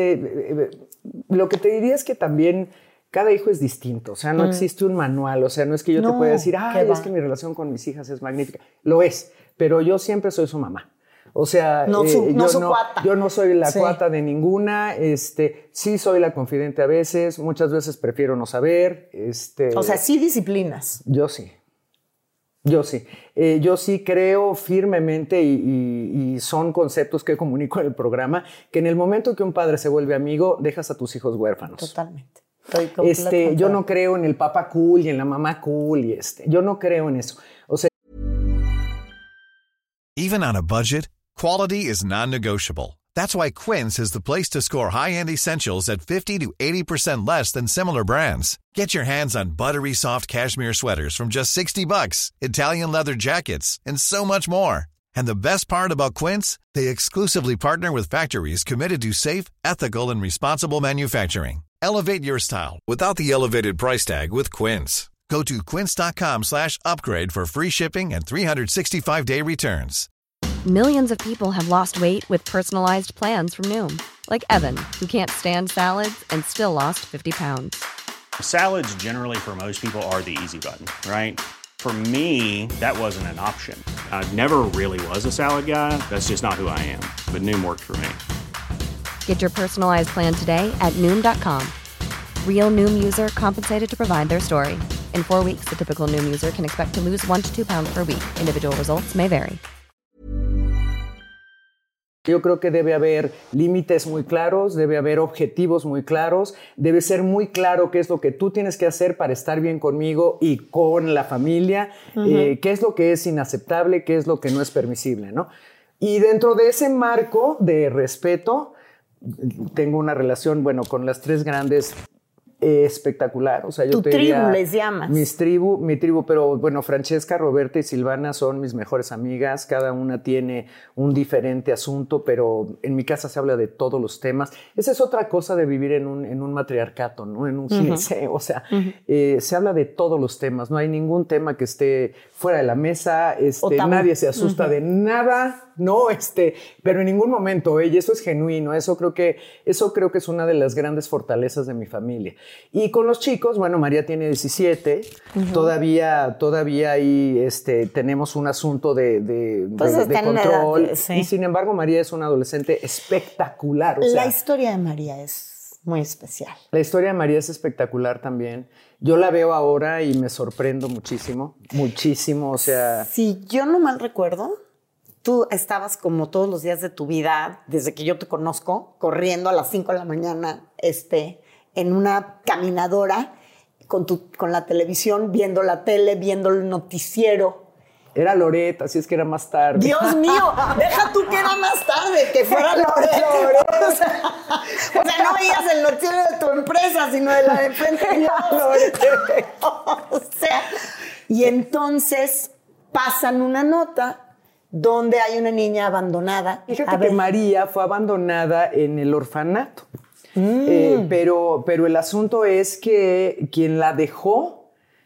lo que te diría es que también cada hijo es distinto. O sea, no existe un manual. O sea, no es que yo te pueda decir, es que mi relación con mis hijas es magnífica. Lo es, pero yo siempre soy su mamá. O sea, yo no soy la cuata de ninguna. Sí soy la confidente a veces. Muchas veces prefiero no saber. O sea, sí disciplinas. Yo sí. Yo sí creo firmemente y son conceptos que comunico en el programa, que en el momento que un padre se vuelve amigo, dejas a tus hijos huérfanos. Totalmente. Yo no creo en el papá cool y en la mamá cool yo no creo en eso. O sea, even on a budget, quality is non-negotiable. That's why Quince is the place to score high-end essentials at 50 to 80% less than similar brands. Get your hands on buttery soft cashmere sweaters from just $60, Italian leather jackets, and so much more. And the best part about Quince, they exclusively partner with factories committed to safe, ethical, and responsible manufacturing. Elevate your style without the elevated price tag with Quince. Go to quince.com/upgrade for free shipping and 365-day returns. Millions of people have lost weight with personalized plans from Noom. Like Evan, who can't stand salads and still lost 50 pounds. Salads generally for most people are the easy button, right? For me, that wasn't an option. I never really was a salad guy. That's just not who I am. But Noom worked for me. Get your personalized plan today at Noom.com. Real Noom user compensated to provide their story. In 4 weeks, the typical Noom user can expect to lose 1 to 2 pounds per week. Individual results may vary. Yo creo que debe haber límites muy claros, debe haber objetivos muy claros, debe ser muy claro qué es lo que tú tienes que hacer para estar bien conmigo y con la familia, qué es lo que es inaceptable, qué es lo que no es permisible, ¿no? Y dentro de ese marco de respeto, tengo una relación, con las 3 grandes espectacular. O sea, yo ¿Tu tribu les llamas? Mi tribu, pero Francesca, Roberta y Silvana son mis mejores amigas. Cada una tiene un diferente asunto, pero en mi casa se habla de todos los temas. Esa es otra cosa de vivir en un matriarcato, ¿no? En un gineceo. O sea, se habla de todos los temas. No hay ningún tema que esté fuera de la mesa. Nadie se asusta de nada, ¿no? Pero en ningún momento, y eso es genuino. Eso creo que es una de las grandes fortalezas de mi familia. Y con los chicos, María tiene 17, todavía ahí tenemos un asunto de control. Edad, sí. Y sin embargo, María es una adolescente espectacular. O sea, la historia de María es Muy especial. La historia de María es espectacular también. Yo la veo ahora y me sorprendo muchísimo, muchísimo, o sea... Si yo no mal recuerdo, tú estabas como todos los días de tu vida, desde que yo te conozco, corriendo a las 5 de la mañana, en una caminadora con la televisión, viendo la tele, viendo el noticiero. Era Loret, así es que era más tarde. Dios mío, deja tú que era más tarde, que fuera Loret. O sea, no veías el noticiero de tu empresa, sino de la de frente. O sea, y entonces pasan una nota donde hay una niña abandonada. Fíjate que María fue abandonada en el orfanato. Pero el asunto es que quien la dejó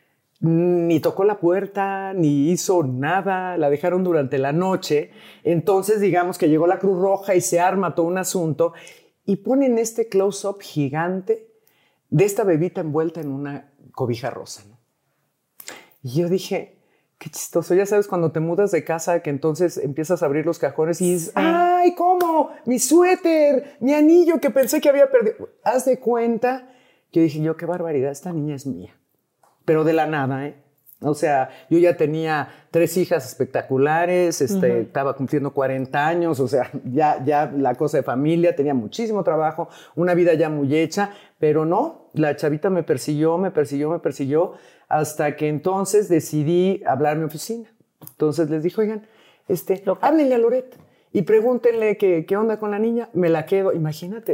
ni tocó la puerta, ni hizo nada, la dejaron durante la noche. Entonces, digamos que llegó la Cruz Roja y se arma todo un asunto y ponen este close-up gigante de esta bebita envuelta en una cobija rosa, ¿no? Y yo dije, qué chistoso. Ya sabes, cuando te mudas de casa, que entonces empiezas a abrir los cajones y dices, ¡ay, cómo! Mi suéter, mi anillo que pensé que había perdido. Haz de cuenta. Yo dije, qué barbaridad, esta niña es mía. Pero de la nada, ¿eh? O sea, yo ya tenía 3 hijas espectaculares, estaba cumpliendo 40 años, o sea, ya la cosa de familia, tenía muchísimo trabajo, una vida ya muy hecha, pero no, la chavita me persiguió, hasta que entonces decidí hablar a mi oficina. Entonces les dije, oigan, háblenle a Loret y pregúntenle qué onda con la niña, me la quedo, imagínate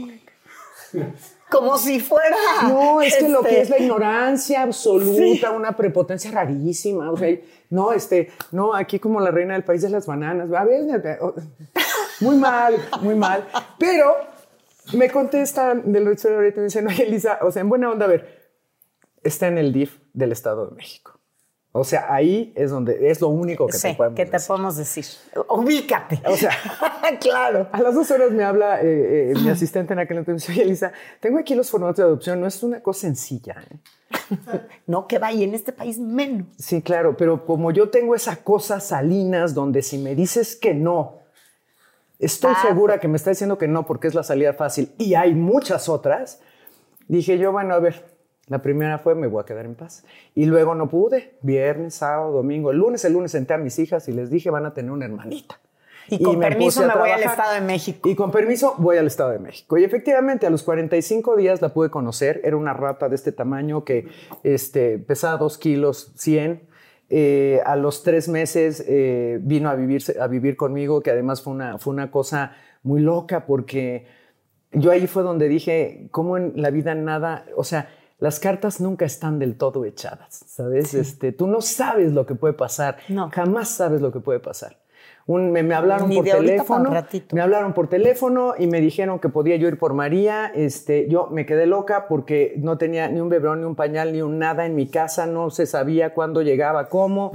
tú. Como si fuera... No, es que lo que es la ignorancia absoluta, una prepotencia rarísima. O sea, no, aquí como la reina del país de las bananas. A ver, muy mal. Pero me contesta del restaurante y me dice, no, Elisa, o sea, en buena onda, a ver, está en el DIF del Estado de México. O sea, ahí es donde es lo único que te podemos decir. Ubícate. O sea, claro. A las 2 horas me habla mi asistente en aquel entonces. Oye, Elisa, tengo aquí los formatos de adopción. No es una cosa sencilla, ¿eh? No, que vaya, en este país menos. Sí, claro, pero como yo tengo esa cosa Salinas donde si me dices que no, estoy segura que me está diciendo que no porque es la salida fácil y hay muchas otras, dije yo, bueno, a ver, la primera fue me voy a quedar en paz. Y luego no pude, viernes, sábado, domingo. El lunes senté a mis hijas y les dije van a tener una hermanita. Y con permiso me voy al Estado de México. Y con permiso voy al Estado de México. Y efectivamente a los 45 días la pude conocer. Era una rata de este tamaño que pesaba 2 kilos 100. A los 3 meses vino a vivir conmigo, que además fue una cosa muy loca porque yo ahí fue donde dije, cómo en la vida nada, o sea, las cartas nunca están del todo echadas, ¿sabes? Sí. Tú no sabes lo que puede pasar. No. Jamás sabes lo que puede pasar. Me hablaron por teléfono. Me hablaron por teléfono y me dijeron que podía yo ir por María. Yo me quedé loca porque no tenía ni un biberón, ni un pañal, ni un nada en mi casa. No se sabía cuándo llegaba, cómo.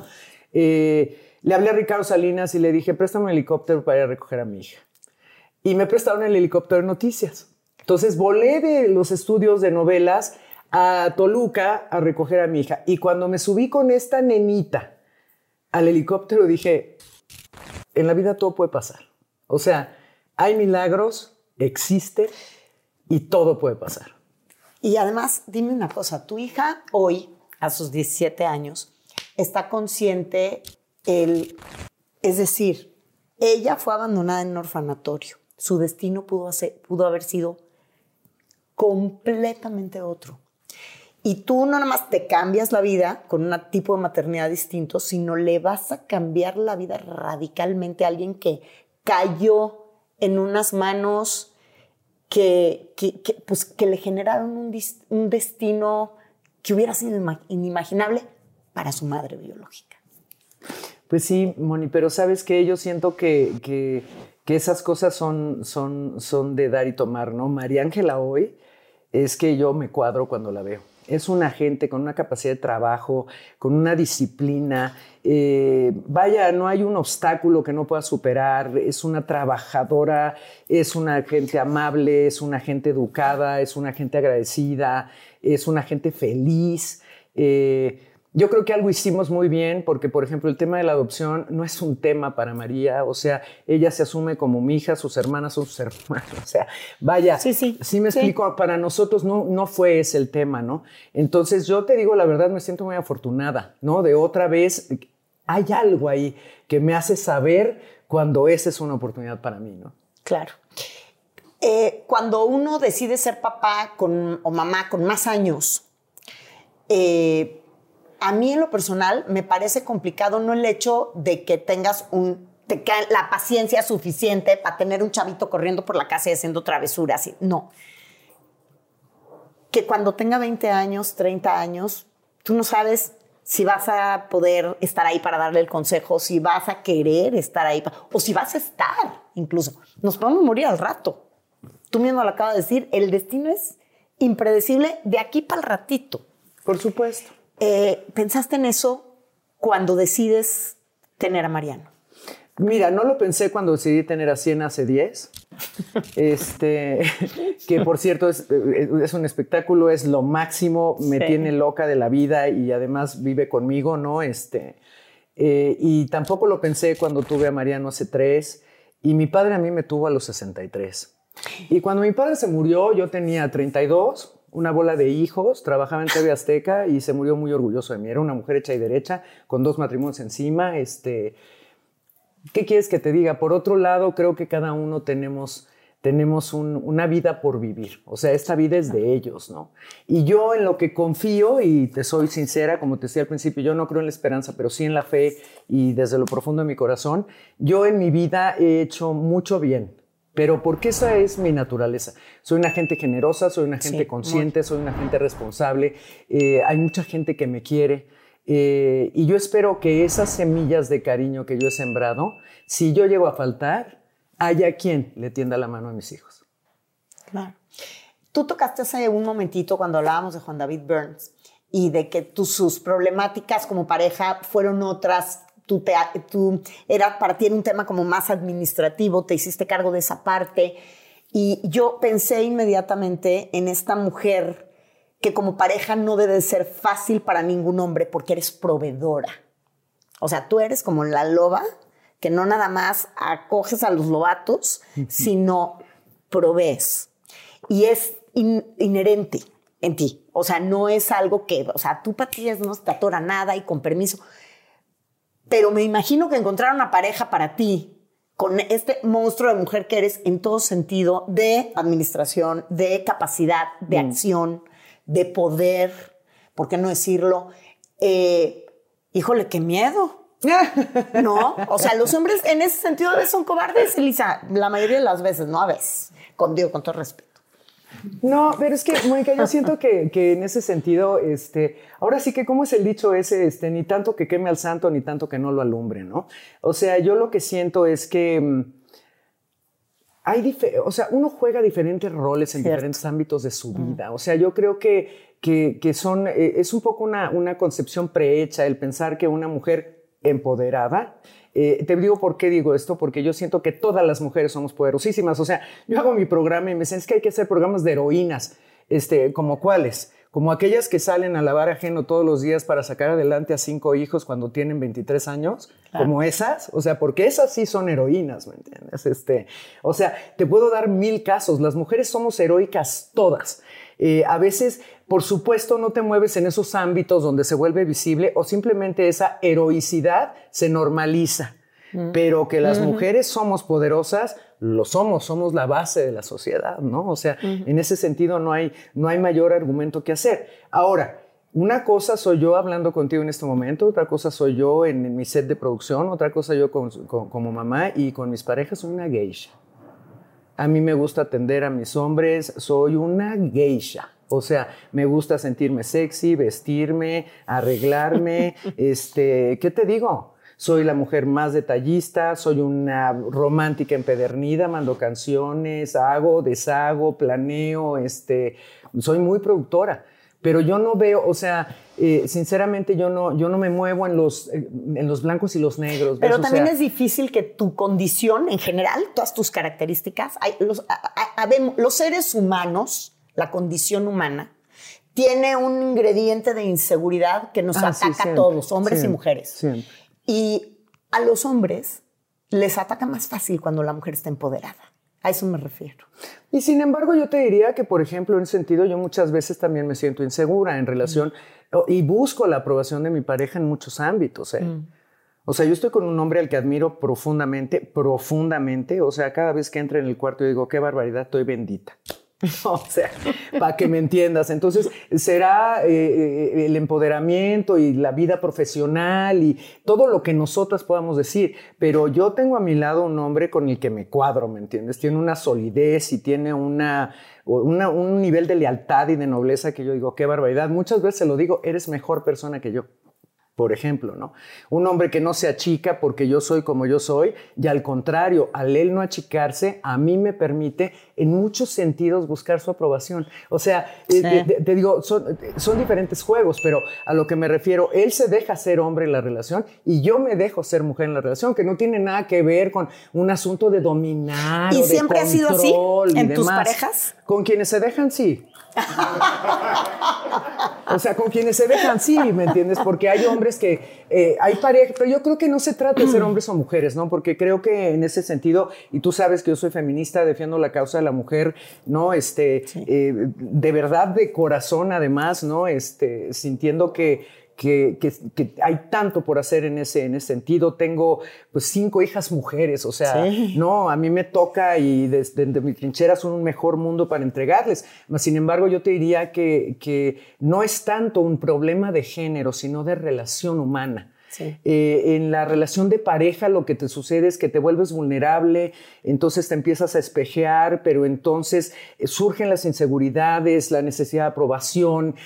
Le hablé a Ricardo Salinas y le dije, préstame un helicóptero para ir a recoger a mi hija. Y me prestaron el helicóptero de noticias. Entonces volé de los estudios de novelas a Toluca a recoger a mi hija. Y cuando me subí con esta nenita al helicóptero dije, en la vida todo puede pasar. O sea, hay milagros, existe y todo puede pasar. Y además, dime una cosa, tu hija hoy, a sus 17 años, está consciente, es decir, ella fue abandonada en un orfanatorio. Su destino pudo haber sido completamente otro. Y tú no nada más te cambias la vida con un tipo de maternidad distinto, sino le vas a cambiar la vida radicalmente a alguien que cayó en unas manos que le generaron un destino que hubiera sido inimaginable para su madre biológica. Pues sí, Moni, pero ¿sabes qué? Yo siento que esas cosas son de dar y tomar, ¿no? María Ángela hoy es que yo me cuadro cuando la veo. Es una gente con una capacidad de trabajo, con una disciplina. Vaya, no hay un obstáculo que no pueda superar. Es una trabajadora, es una gente amable, es una gente educada, es una gente agradecida, es una gente feliz. Yo creo que algo hicimos muy bien porque, por ejemplo, el tema de la adopción no es un tema para María. O sea, ella se asume como mi hija, sus hermanas son sus hermanos. O sea, vaya, sí me explico. Para nosotros no fue ese el tema, ¿no? Entonces, yo te digo la verdad, me siento muy afortunada, ¿no? De otra vez, hay algo ahí que me hace saber cuando esa es una oportunidad para mí, ¿no? Claro. Cuando uno decide ser papá o mamá con más años, a mí en lo personal me parece complicado no el hecho de que tengas la paciencia suficiente para tener un chavito corriendo por la casa y haciendo travesuras. No. Que cuando tenga 20 años, 30 años, tú no sabes si vas a poder estar ahí para darle el consejo, si vas a querer estar ahí, o si vas a estar incluso. Nos podemos morir al rato. Tú mismo lo acabas de decir, el destino es impredecible de aquí para el ratito. Por supuesto. ¿Pensaste en eso cuando decides tener a Mariano? Mira, no lo pensé cuando decidí tener a Siena hace 10. Que por cierto es un espectáculo, es lo máximo, me tiene loca de la vida y además vive conmigo, ¿no? Y tampoco lo pensé cuando tuve a Mariano hace 3 y mi padre a mí me tuvo a los 63. Y cuando mi padre se murió, yo tenía 32, una bola de hijos, trabajaba en TV Azteca y se murió muy orgulloso de mí. Era una mujer hecha y derecha, con 2 matrimonios encima. ¿Qué quieres que te diga? Por otro lado, creo que cada uno tenemos una vida por vivir. O sea, esta vida es de ellos, ¿no? Y yo en lo que confío, y te soy sincera, como te decía al principio, yo no creo en la esperanza, pero sí en la fe y desde lo profundo de mi corazón, yo en mi vida he hecho mucho bien. Pero porque esa es mi naturaleza. Soy una gente generosa, soy una gente consciente, soy una gente responsable. Hay mucha gente que me quiere. Y yo espero que esas semillas de cariño que yo he sembrado, si yo llego a faltar, haya quien le tienda la mano a mis hijos. Claro. Tú tocaste hace un momentito cuando hablábamos de Juan David Burns y de que sus problemáticas como pareja fueron otras. Para ti era un tema como más administrativo, te hiciste cargo de esa parte y yo pensé inmediatamente en esta mujer que como pareja no debe ser fácil para ningún hombre porque eres proveedora. O sea, tú eres como la loba que no nada más acoges a los lobatos, sino provees. Y es inherente en ti. O sea, no es algo que, o sea, tú para ti no te atora nada y con permiso. Pero me imagino que encontrar una pareja para ti con este monstruo de mujer que eres en todo sentido de administración, de capacidad, de acción, de poder, ¿por qué no decirlo? Híjole, qué miedo. ¿No? O sea, los hombres en ese sentido a veces son cobardes, Elisa, la mayoría de las veces, no a veces, con todo respeto. No, pero es que, Mónica, yo siento que en ese sentido, ahora sí que, ¿cómo es el dicho ese? Ni tanto que queme al santo, ni tanto que no lo alumbre, ¿no? O sea, yo lo que siento es que uno juega diferentes roles en diferentes ámbitos de su vida. O sea, yo creo que es un poco una concepción prehecha el pensar que una mujer empoderada. Te digo por qué digo esto, porque yo siento que todas las mujeres somos poderosísimas. O sea, yo hago mi programa y me dicen, es que hay que hacer programas de heroínas. ¿Como cuáles? Como aquellas que salen a lavar ajeno todos los días para sacar adelante a 5 hijos cuando tienen 23 años. Claro. Como esas. O sea, porque esas sí son heroínas, ¿me entiendes? O sea, te puedo dar 1000 casos. Las mujeres somos heroicas todas. A veces, por supuesto, no te mueves en esos ámbitos donde se vuelve visible o simplemente esa heroicidad se normaliza. Pero que las mujeres somos poderosas, lo somos la base de la sociedad, ¿no? O sea, en ese sentido no hay mayor argumento que hacer. Ahora, una cosa soy yo hablando contigo en este momento, otra cosa soy yo en mi set de producción, otra cosa yo como mamá y con mis parejas soy una geisha. A mí me gusta atender a mis hombres, soy una geisha. O sea, me gusta sentirme sexy, vestirme, arreglarme. ¿Qué te digo? Soy la mujer más detallista, soy una romántica empedernida, mando canciones, hago, deshago, planeo, soy muy productora. Pero yo no veo, o sea, sinceramente yo no me muevo en los blancos y los negros. Pero también es difícil que tu condición en general, todas tus características, los seres humanos, la condición humana, tiene un ingrediente de inseguridad que nos ataca a todos, hombres y mujeres. Siempre. Y a los hombres les ataca más fácil cuando la mujer está empoderada. A eso me refiero. Y sin embargo, yo te diría que, por ejemplo, en ese sentido, yo muchas veces también me siento insegura en relación y busco la aprobación de mi pareja en muchos ámbitos. O sea, yo estoy con un hombre al que admiro profundamente. O sea, cada vez que entra en el cuarto yo digo, qué barbaridad, estoy bendita. O sea, para que me entiendas. Entonces, será el empoderamiento y la vida profesional y todo lo que nosotras podamos decir. Pero yo tengo a mi lado un hombre con el que me cuadro, ¿me entiendes? Tiene una solidez y tiene un nivel de lealtad y de nobleza que yo digo, qué barbaridad. Muchas veces se lo digo, eres mejor persona que yo. Por ejemplo, ¿no? Un hombre que no se achica porque yo soy como yo soy, y al contrario, al él no achicarse, a mí me permite en muchos sentidos buscar su aprobación. O sea, te digo, son diferentes juegos, pero a lo que me refiero, él se deja ser hombre en la relación y yo me dejo ser mujer en la relación, que no tiene nada que ver con un asunto de dominar. ¿Y o de siempre ha sido así en tus parejas? Con quienes se dejan, sí. O sea, con quienes se dejan, sí, ¿me entiendes? Porque hay hombres que hay pareja, pero yo creo que no se trata de ser hombres o mujeres, ¿no? Porque creo que en ese sentido, y tú sabes que yo soy feminista, defiendo la causa de la mujer, ¿no? De verdad, de corazón, además, ¿no? Sintiendo que hay tanto por hacer en ese sentido. Tengo pues 5 hijas mujeres, o sea, no, a mí me toca y desde mi trinchera son un mejor mundo para entregarles. Sin embargo, yo te diría que no es tanto un problema de género, sino de relación humana. Sí. En la relación de pareja lo que te sucede es que te vuelves vulnerable, entonces te empiezas a espejear, pero entonces surgen las inseguridades, la necesidad de aprobación,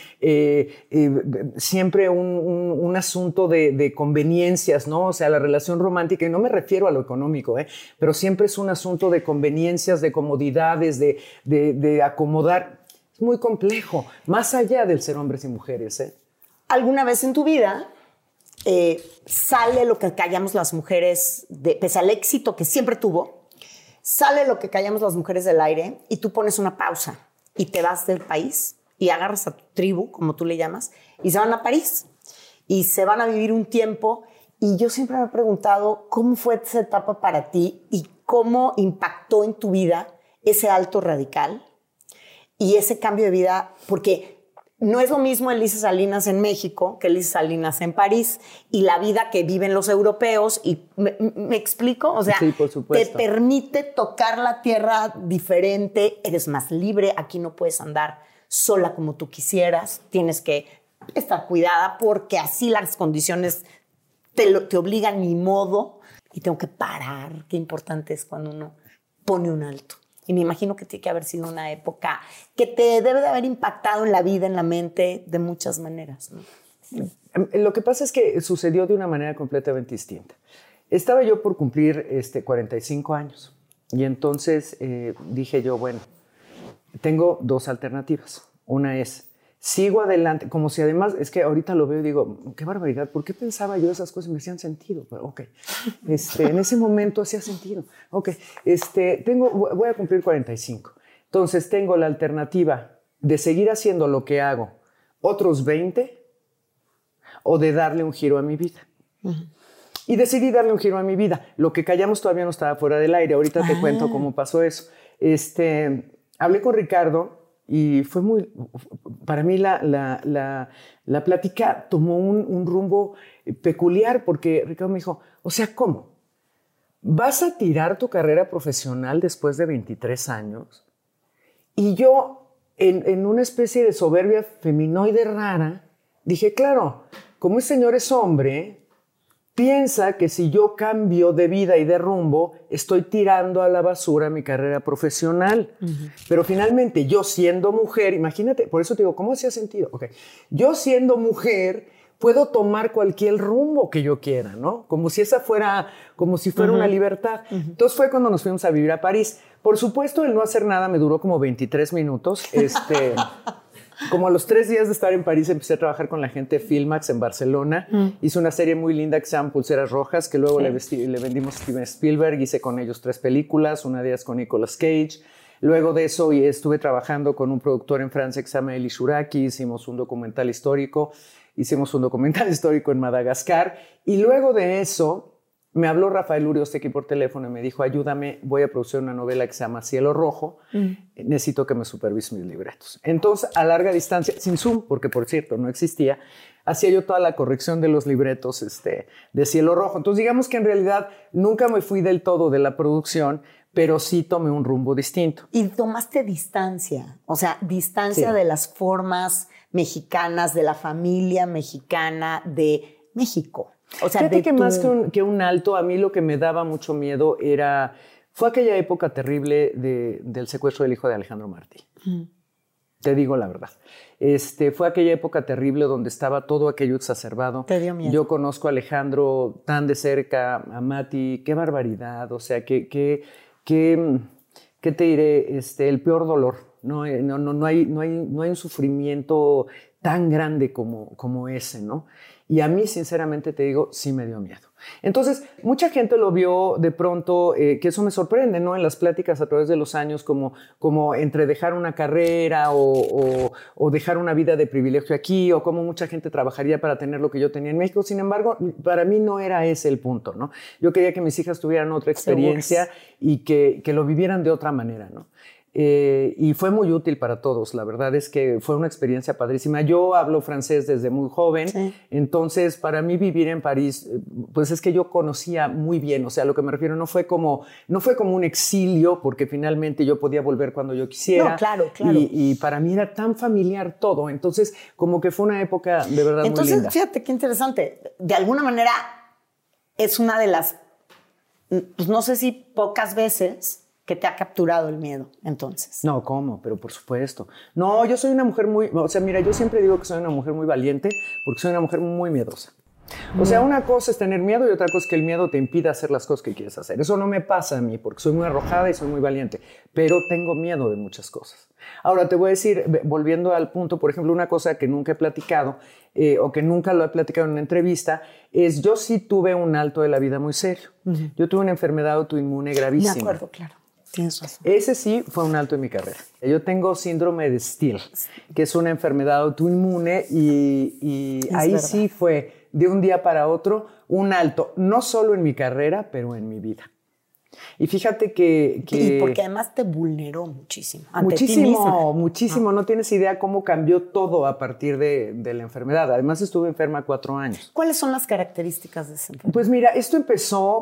siempre un asunto de conveniencias, ¿no? O sea, la relación romántica, y no me refiero a lo económico, pero siempre es un asunto de conveniencias, de comodidades, de acomodar. Es muy complejo, más allá del ser hombres y mujeres. ¿Alguna vez en tu vida sale lo que callamos las mujeres, pese al éxito que siempre tuvo, sale lo que callamos las mujeres del aire y tú pones una pausa y te vas del país y agarras a tu tribu, como tú le llamas, y se van a París y se van a vivir un tiempo? Y yo siempre me he preguntado cómo fue esa etapa para ti y cómo impactó en tu vida ese alto radical y ese cambio de vida, porque no es lo mismo Elisa Salinas en México que Elisa Salinas en París y la vida que viven los europeos. Y ¿me explico? O sea, sí, por supuesto. Te permite tocar la tierra diferente, eres más libre, aquí no puedes andar sola como tú quisieras, tienes que estar cuidada porque así las condiciones te obligan, ni modo, y tengo que parar. Qué importante es cuando uno pone un alto. Y me imagino que tiene que haber sido una época que te debe de haber impactado en la vida, en la mente, de muchas maneras, ¿no? Lo que pasa es que sucedió de una manera completamente distinta. Estaba yo por cumplir 45 años y entonces dije yo, bueno, tengo 2 alternativas. Una es, sigo adelante, como si además, es que ahorita lo veo y digo, qué barbaridad, ¿por qué pensaba yo esas cosas? Me hacían sentido. Pero, ok, en ese momento hacía sentido. Ok, voy a cumplir 45. Entonces tengo la alternativa de seguir haciendo lo que hago otros 20 o de darle un giro a mi vida. Y decidí darle un giro a mi vida. Lo que callamos todavía no estaba fuera del aire. Ahorita te cuento cómo pasó eso. Hablé con Ricardo y fue para mí la plática tomó un rumbo peculiar porque Ricardo me dijo, o sea, ¿cómo? ¿Vas a tirar tu carrera profesional después de 23 años? Y yo, en una especie de soberbia feminoide rara, dije, claro, como ese señor es hombre, piensa que si yo cambio de vida y de rumbo, estoy tirando a la basura mi carrera profesional. Pero finalmente, yo siendo mujer, imagínate, por eso te digo, ¿cómo hacía sentido? Okay. Yo siendo mujer, puedo tomar cualquier rumbo que yo quiera, ¿no? Como si fuera una libertad. Entonces fue cuando nos fuimos a vivir a París. Por supuesto, el no hacer nada me duró como 23 minutos. Como a los 3 días de estar en París empecé a trabajar con la gente de Filmax en Barcelona. Hice una serie muy linda que se llama Pulseras Rojas, que luego le vendimos a Steven Spielberg. Hice con ellos 3 películas, una de ellas con Nicolas Cage. Luego de eso estuve trabajando con un productor en Francia que se llama Eli Shuraki, hicimos un documental histórico en Madagascar, y luego de eso me habló Rafael Uriostequi por teléfono y me dijo, ayúdame, voy a producir una novela que se llama Cielo Rojo, necesito que me supervise mis libretos. Entonces, a larga distancia, sin Zoom, porque por cierto no existía, hacía yo toda la corrección de los libretos de Cielo Rojo. Entonces, digamos que en realidad nunca me fui del todo de la producción, pero sí tomé un rumbo distinto. Y tomaste distancia, o sea, distancia Sí. de las formas mexicanas, de la familia mexicana, de México. O sea, Fíjate que tu... más que un alto, a mí lo que me daba mucho miedo fue aquella época terrible del secuestro del hijo de Alejandro Martí. Te digo la verdad. Fue aquella época terrible donde estaba todo aquello exacerbado. Te dio miedo. Yo conozco a Alejandro tan de cerca, a Mati, qué barbaridad, o sea, ¿qué te diré? El peor dolor. No hay un sufrimiento tan grande como ese, ¿no? Y a mí, sinceramente, te digo, sí me dio miedo. Entonces, mucha gente lo vio de pronto, que eso me sorprende, ¿no? En las pláticas a través de los años, como entre dejar una carrera o dejar una vida de privilegio aquí, o cómo mucha gente trabajaría para tener lo que yo tenía en México. Sin embargo, para mí no era ese el punto, ¿no? Yo quería que mis hijas tuvieran otra experiencia y que lo vivieran de otra manera, ¿no? Y fue muy útil para todos. La verdad es que fue una experiencia padrísima. Yo hablo francés desde muy joven, sí. Entonces para mí vivir en París, pues es que yo conocía muy bien, o sea, a lo que me refiero no fue como un exilio, porque finalmente yo podía volver cuando yo quisiera. No, claro. Y para mí era tan familiar todo, entonces como que fue una época de verdad muy linda. Entonces, fíjate qué interesante. De alguna manera es una de las, pues no sé si pocas veces que te ha capturado el miedo, entonces. No, ¿cómo? Pero por supuesto. No, yo soy una mujer mira, yo siempre digo que soy una mujer muy valiente porque soy una mujer muy miedosa. O sea, una cosa es tener miedo y otra cosa es que el miedo te impida hacer las cosas que quieres hacer. Eso no me pasa a mí porque soy muy arrojada y soy muy valiente, pero tengo miedo de muchas cosas. Ahora te voy a decir, volviendo al punto, por ejemplo, una cosa que nunca he platicado o que nunca lo he platicado en una entrevista es yo sí tuve un alto de la vida muy serio. Yo tuve una enfermedad autoinmune gravísima. De acuerdo, claro. Tienes razón. Ese sí fue un alto en mi carrera. Yo tengo síndrome de Still, que es una enfermedad autoinmune y ahí verdad. Sí fue de un día para otro un alto, no solo en mi carrera, pero en mi vida. Y fíjate que... Y porque además te vulneró muchísimo. Muchísimo. No tienes idea cómo cambió todo a partir de la enfermedad. Además estuve enferma 4 años. ¿Cuáles son las características de esa enfermedad? Pues mira, esto empezó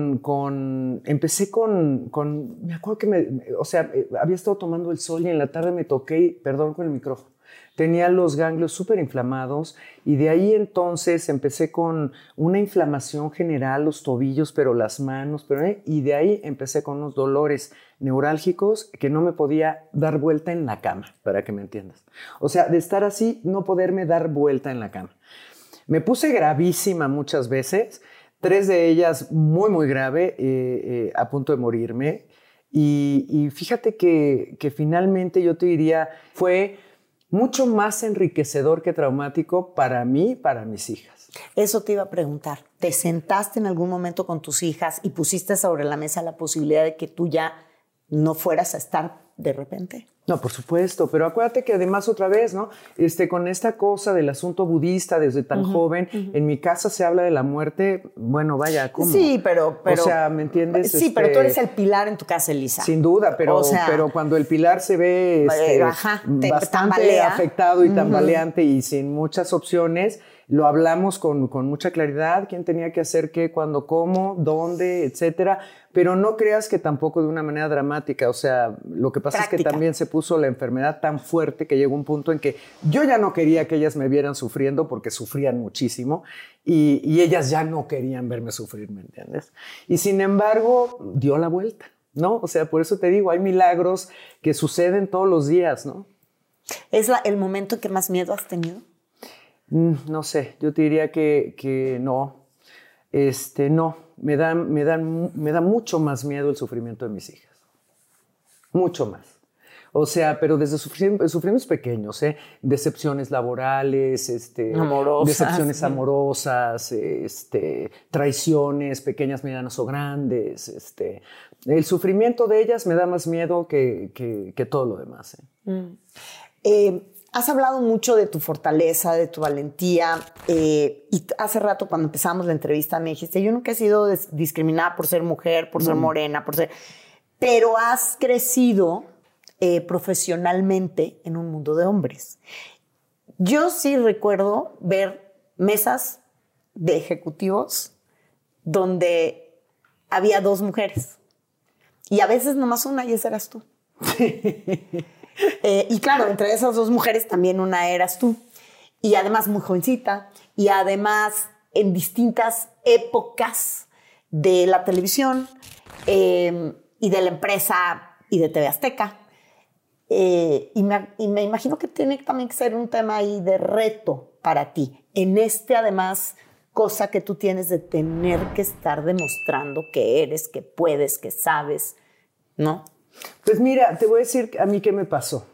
empecé con me acuerdo que había estado tomando el sol y en la tarde me toqué, perdón con el micrófono. Tenía los ganglios súper inflamados y de ahí entonces empecé con una inflamación general, los tobillos, pero las manos, y de ahí empecé con unos dolores neurálgicos que no me podía dar vuelta en la cama, para que me entiendas. O sea, de estar así, no poderme dar vuelta en la cama. Me puse gravísima muchas veces, 3 de ellas muy, muy grave, a punto de morirme. Y fíjate que finalmente yo te diría, fue mucho más enriquecedor que traumático para mí y para mis hijas. Eso te iba a preguntar. ¿Te sentaste en algún momento con tus hijas y pusiste sobre la mesa la posibilidad de que tú ya no fueras a estar de repente? No, por supuesto, pero acuérdate que además otra vez, ¿no? Con esta cosa del asunto budista desde tan joven, en mi casa se habla de la muerte, bueno, vaya, ¿cómo? Sí, pero o sea, ¿me entiendes? Sí, pero tú eres el pilar en tu casa, Elisa. Sin duda, pero cuando el pilar se ve bastante afectado y tambaleante y sin muchas opciones, lo hablamos con mucha claridad, quién tenía que hacer qué, cuándo, cómo, dónde, etcétera, pero no creas que tampoco de una manera dramática, o sea, lo que pasa es que también se puso la enfermedad tan fuerte que llegó un punto en que yo ya no quería que ellas me vieran sufriendo porque sufrían muchísimo y ellas ya no querían verme sufrir, ¿me entiendes? Y sin embargo, dio la vuelta, ¿no? O sea, por eso te digo, hay milagros que suceden todos los días, ¿no? ¿Es el momento en que más miedo has tenido? No sé, yo te diría que no. No, me da mucho más miedo el sufrimiento de mis hijas. Mucho más. O sea, pero desde sufrimientos pequeños, decepciones laborales, amorosas, decepciones amorosas, traiciones, pequeñas, medianas o grandes. El sufrimiento de ellas me da más miedo que todo lo demás. Has hablado mucho de tu fortaleza, de tu valentía, y hace rato cuando empezamos la entrevista me dijiste, yo nunca he sido discriminada por ser mujer, por ser morena, pero has crecido profesionalmente en un mundo de hombres. Yo sí recuerdo ver mesas de ejecutivos donde había 2 mujeres y a veces nomás una y esa eras tú. Y claro, entre esas 2 mujeres también una eras tú. Y además muy jovencita. Y además en distintas épocas de la televisión y de la empresa y de TV Azteca. Y me imagino que tiene también que ser un tema ahí de reto para ti. En además, cosa que tú tienes de tener que estar demostrando que eres, que puedes, que sabes, ¿no? Pues mira, te voy a decir a mí qué me pasó.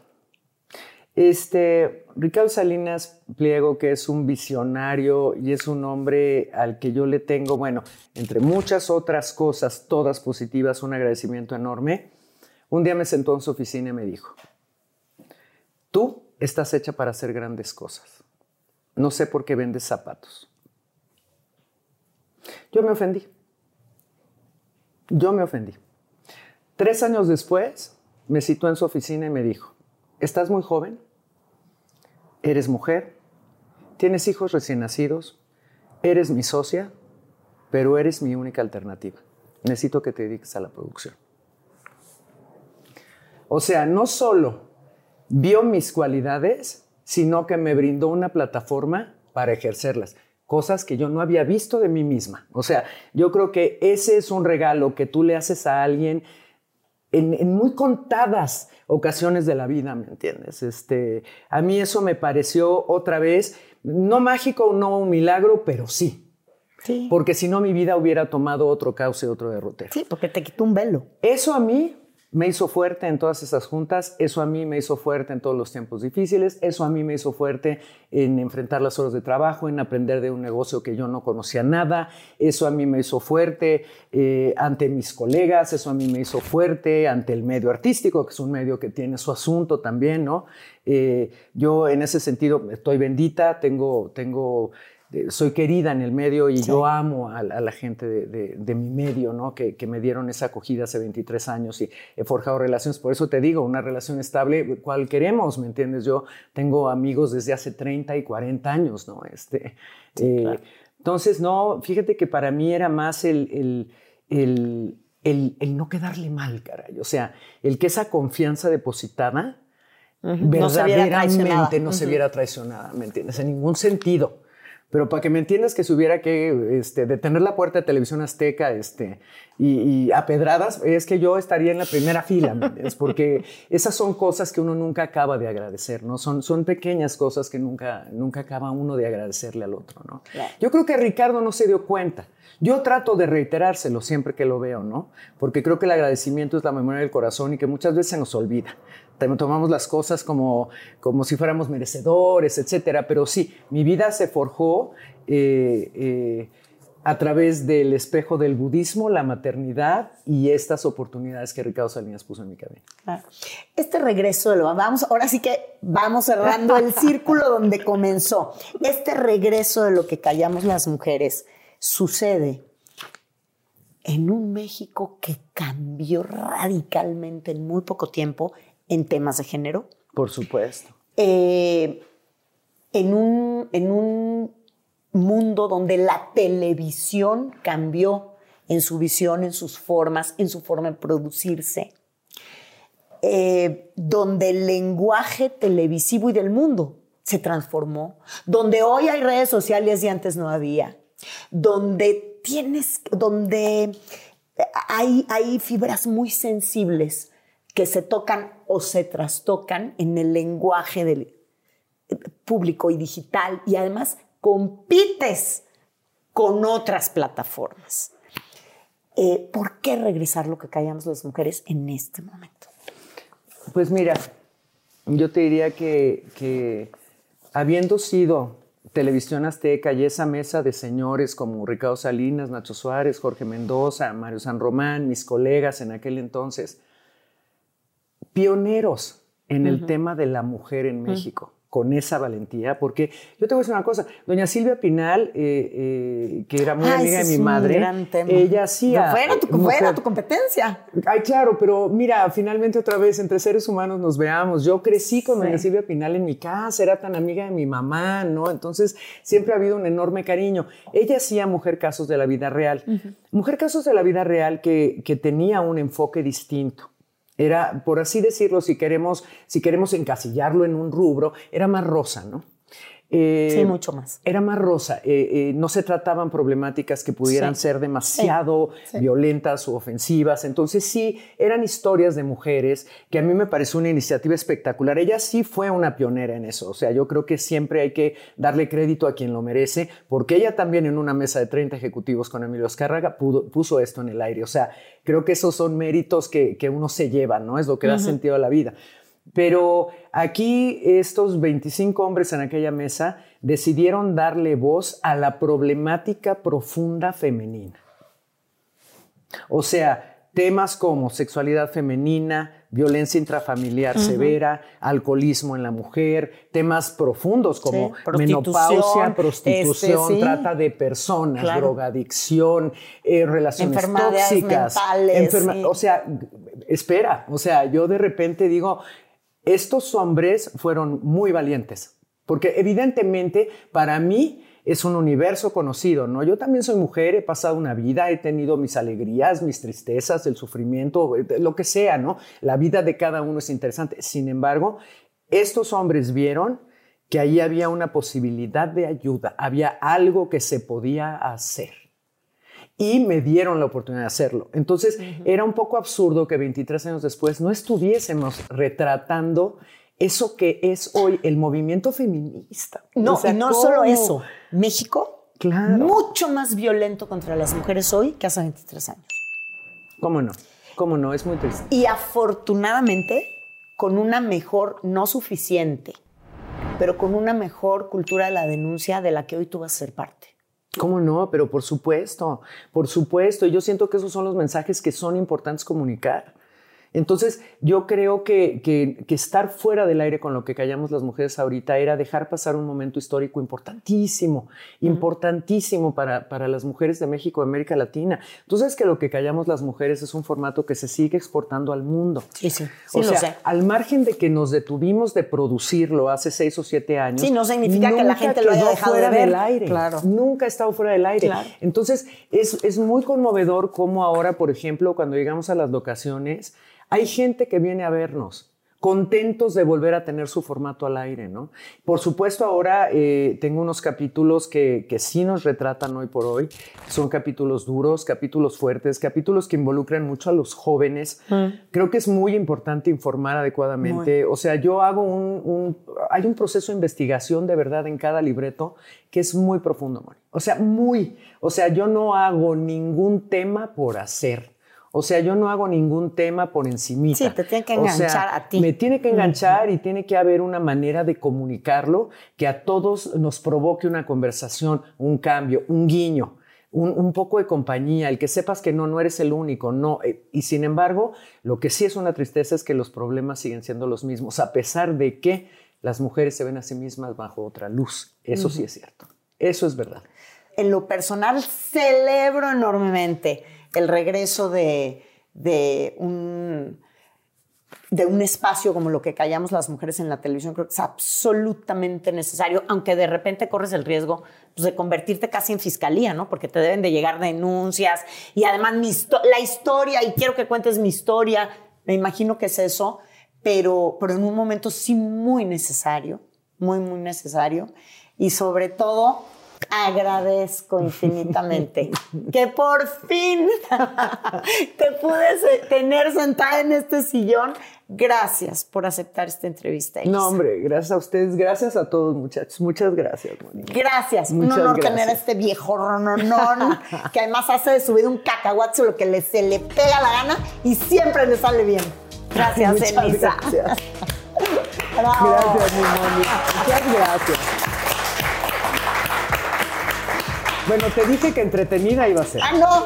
Ricardo Salinas Pliego, que es un visionario y es un hombre al que yo le tengo, bueno, entre muchas otras cosas, todas positivas, un agradecimiento enorme. Un día me sentó en su oficina y me dijo, tú estás hecha para hacer grandes cosas. No sé por qué vendes zapatos. Yo me ofendí. 3 años después, me citó en su oficina y me dijo, estás muy joven, eres mujer, tienes hijos recién nacidos, eres mi socia, pero eres mi única alternativa. Necesito que te dediques a la producción. O sea, no solo vio mis cualidades, sino que me brindó una plataforma para ejercerlas. Cosas que yo no había visto de mí misma. O sea, yo creo que ese es un regalo que tú le haces a alguien en muy contadas ocasiones de la vida, ¿me entiendes? A mí eso me pareció otra vez, no mágico, no un milagro, pero sí. Sí. Porque si no, mi vida hubiera tomado otro cauce, otro derrotero. Sí, porque te quitó un velo. Eso a mí me hizo fuerte en todas esas juntas, eso a mí me hizo fuerte en todos los tiempos difíciles, eso a mí me hizo fuerte en enfrentar las horas de trabajo, en aprender de un negocio que yo no conocía nada, eso a mí me hizo fuerte ante mis colegas, eso a mí me hizo fuerte ante el medio artístico, que es un medio que tiene su asunto también, ¿no? Yo en ese sentido estoy bendita, soy querida en el medio y sí. Yo amo a la gente de mi medio, ¿no? Que me dieron esa acogida hace 23 años y he forjado relaciones. Por eso te digo, una relación estable, ¿cuál queremos? ¿Me entiendes? Yo tengo amigos desde hace 30 y 40 años, ¿no? Claro. Entonces, no, fíjate que para mí era más el no quedarle mal, caray. O sea, el que esa confianza depositada verdaderamente no se viera traicionada, ¿me entiendes? En ningún sentido. Pero para que me entiendas que si hubiera que detener la puerta de Televisión Azteca y a pedradas, es que yo estaría en la primera fila, ¿me entiendes? Porque esas son cosas que uno nunca acaba de agradecer, ¿no? Son pequeñas cosas que nunca acaba uno de agradecerle al otro, ¿no? Claro. Yo creo que Ricardo no se dio cuenta. Yo trato de reiterárselo siempre que lo veo, ¿no? Porque creo que el agradecimiento es la memoria del corazón y que muchas veces se nos olvida. Tomamos las cosas como si fuéramos merecedores, etcétera. Pero sí, mi vida se forjó a través del espejo del budismo, la maternidad y estas oportunidades que Ricardo Salinas puso en mi camino. Claro. Este regreso, ahora sí que vamos cerrando el círculo donde comenzó. Este regreso de lo que callamos las mujeres sucede en un México que cambió radicalmente en muy poco tiempo en temas de género. Por supuesto. En un mundo donde la televisión cambió en su visión, en sus formas, en su forma de producirse. Donde el lenguaje televisivo y del mundo se transformó. Donde hoy hay redes sociales y antes no había. Donde hay fibras muy sensibles que se tocan o se trastocan en el lenguaje del público y digital y además compites con otras plataformas. ¿Por qué regresar lo que callamos las mujeres en este momento? Pues mira, yo te diría que habiendo sido Televisión Azteca y esa mesa de señores como Ricardo Salinas, Nacho Suárez, Jorge Mendoza, Mario San Román, mis colegas en aquel entonces, pioneros en el tema de la mujer en México, con esa valentía, porque yo te voy a decir una cosa, doña Silvia Pinal, que era muy amiga de mi madre, gran tema. ella hacía... Fuera tu competencia. Ay, claro, pero mira, finalmente otra vez, entre seres humanos nos veamos. Yo crecí con doña Silvia Pinal en mi casa, era tan amiga de mi mamá, ¿no? Entonces, siempre ha habido un enorme cariño. Ella hacía Mujer Casos de la Vida Real. Mujer Casos de la Vida Real que tenía un enfoque distinto. Era, por así decirlo, si queremos encasillarlo en un rubro, era más rosa, ¿no? Sí, mucho más. Era más rosa. No se trataban problemáticas que pudieran ser demasiado violentas o ofensivas. Entonces sí, eran historias de mujeres que a mí me pareció una iniciativa espectacular. Ella sí fue una pionera en eso. O sea, yo creo que siempre hay que darle crédito a quien lo merece, porque ella también en una mesa de 30 ejecutivos con Emilio Azcárraga puso esto en el aire. O sea, creo que esos son méritos que uno se lleva, ¿no? Es lo que da sentido a la vida. Pero aquí estos 25 hombres en aquella mesa decidieron darle voz a la problemática profunda femenina. O sea, temas como sexualidad femenina, violencia intrafamiliar severa, alcoholismo en la mujer, temas profundos como menopausia, prostitución, trata de personas, drogadicción, relaciones tóxicas. Mentales, O sea, espera, o sea, yo de repente digo... Estos hombres fueron muy valientes, porque evidentemente para mí es un universo conocido, ¿no? Yo también soy mujer, he pasado una vida, he tenido mis alegrías, mis tristezas, el sufrimiento, lo que sea, ¿no? La vida de cada uno es interesante. Sin embargo, estos hombres vieron que ahí había una posibilidad de ayuda, había algo que se podía hacer. Y me dieron la oportunidad de hacerlo. Entonces, era un poco absurdo que 23 años después no estuviésemos retratando eso que es hoy el movimiento feminista. No, o sea, y no solo eso. México, claro, mucho más violento contra las mujeres hoy que hace 23 años. ¿Cómo no? ¿Cómo no? Es muy triste. Y afortunadamente, con una mejor, no suficiente, pero con una mejor cultura de la denuncia de la que hoy tú vas a ser parte. ¿Cómo no? Pero por supuesto, por supuesto. Y yo siento que esos son los mensajes que son importantes comunicar. Entonces, yo creo que estar fuera del aire con lo que callamos las mujeres ahorita era dejar pasar un momento histórico importantísimo, importantísimo para las mujeres de México, de América Latina. Tú sabes que lo que callamos las mujeres es un formato que se sigue exportando al mundo. Sí, sí. O sea, al margen de que nos detuvimos de producirlo hace 6 o 7 años. Sí, no significa que la gente lo haya dejado fuera de ver. del aire. Claro. Nunca ha estado fuera del aire. Claro. Entonces, es muy conmovedor cómo ahora, por ejemplo, cuando llegamos a las locaciones, hay gente que viene a vernos, contentos de volver a tener su formato al aire, ¿no? Por supuesto, ahora tengo unos capítulos que sí nos retratan hoy por hoy. Son capítulos duros, capítulos fuertes, capítulos que involucran mucho a los jóvenes. Creo que es muy importante informar adecuadamente. O sea, yo hago hay un proceso de investigación de verdad en cada libreto que es muy profundo, Moni. O sea, yo no hago ningún tema por hacer. O sea, yo no hago ningún tema por encimita. Sí, te tiene que enganchar a ti. Me tiene que enganchar y tiene que haber una manera de comunicarlo que a todos nos provoque una conversación, un cambio, un guiño, un poco de compañía, el que sepas que no eres el único, no. Y sin embargo, lo que sí es una tristeza es que los problemas siguen siendo los mismos, a pesar de que las mujeres se ven a sí mismas bajo otra luz. Eso sí es cierto. Eso es verdad. En lo personal, celebro enormemente el regreso de un espacio como lo que callamos las mujeres en la televisión. Creo que es absolutamente necesario, aunque de repente corres el riesgo pues, de convertirte casi en fiscalía, ¿no? Porque te deben de llegar denuncias y además la historia, y quiero que cuentes mi historia, me imagino que es eso, pero en un momento sí muy necesario, muy, muy necesario, y sobre todo agradezco infinitamente que por fin te pude tener sentada en este sillón. Gracias por aceptar esta entrevista, Elisa. No, hombre, gracias a ustedes, gracias a todos, muchachos. Muchas gracias, Mónica. Gracias. Un honor tener a este viejo rononón que además hace de su vida un cacahuate, lo que se le pega la gana y siempre le sale bien. Gracias, Muchas Elisa. gracias. Bravo. Gracias, mi mami. Muchas gracias. Bueno, te dije que entretenida iba a ser. Ah, no.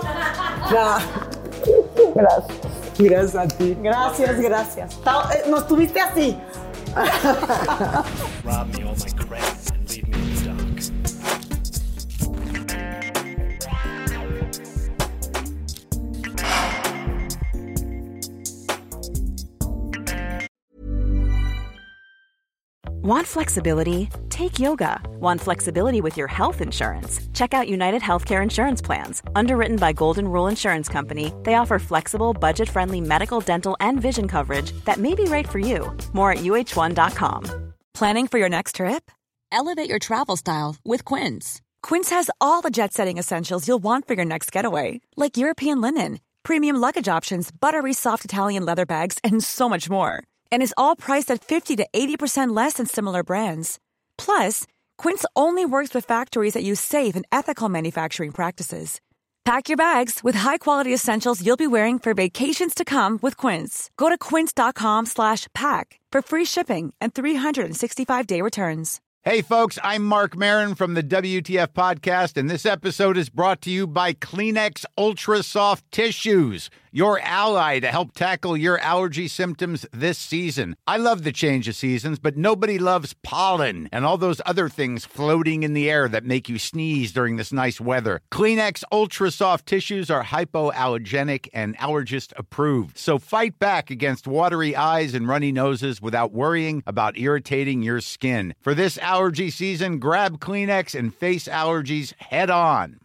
No. Gracias. Gracias a ti. Gracias, gracias. Nos tuviste así. Rob me all my credit and leave me in the dark. Want flexibility? Take yoga. Want flexibility with your health insurance? Check out United Healthcare Insurance Plans. Underwritten by Golden Rule Insurance Company, they offer flexible, budget-friendly medical, dental, and vision coverage that may be right for you. More at uh1.com. Planning for your next trip? Elevate your travel style with Quince. Quince has all the jet-setting essentials you'll want for your next getaway, like European linen, premium luggage options, buttery soft Italian leather bags, and so much more. And is all priced at 50 to 80% less than similar brands. Plus, Quince only works with factories that use safe and ethical manufacturing practices. Pack your bags with high-quality essentials you'll be wearing for vacations to come with Quince. Go to quince.com/pack for free shipping and 365-day returns. Hey, folks, I'm Mark Maron from the WTF Podcast, and this episode is brought to you by Kleenex Ultra Soft Tissues, your ally to help tackle your allergy symptoms this season. I love the change of seasons, but nobody loves pollen and all those other things floating in the air that make you sneeze during this nice weather. Kleenex Ultra Soft Tissues are hypoallergenic and allergist approved, so fight back against watery eyes and runny noses without worrying about irritating your skin. For this allergy season, grab Kleenex and face allergies head on.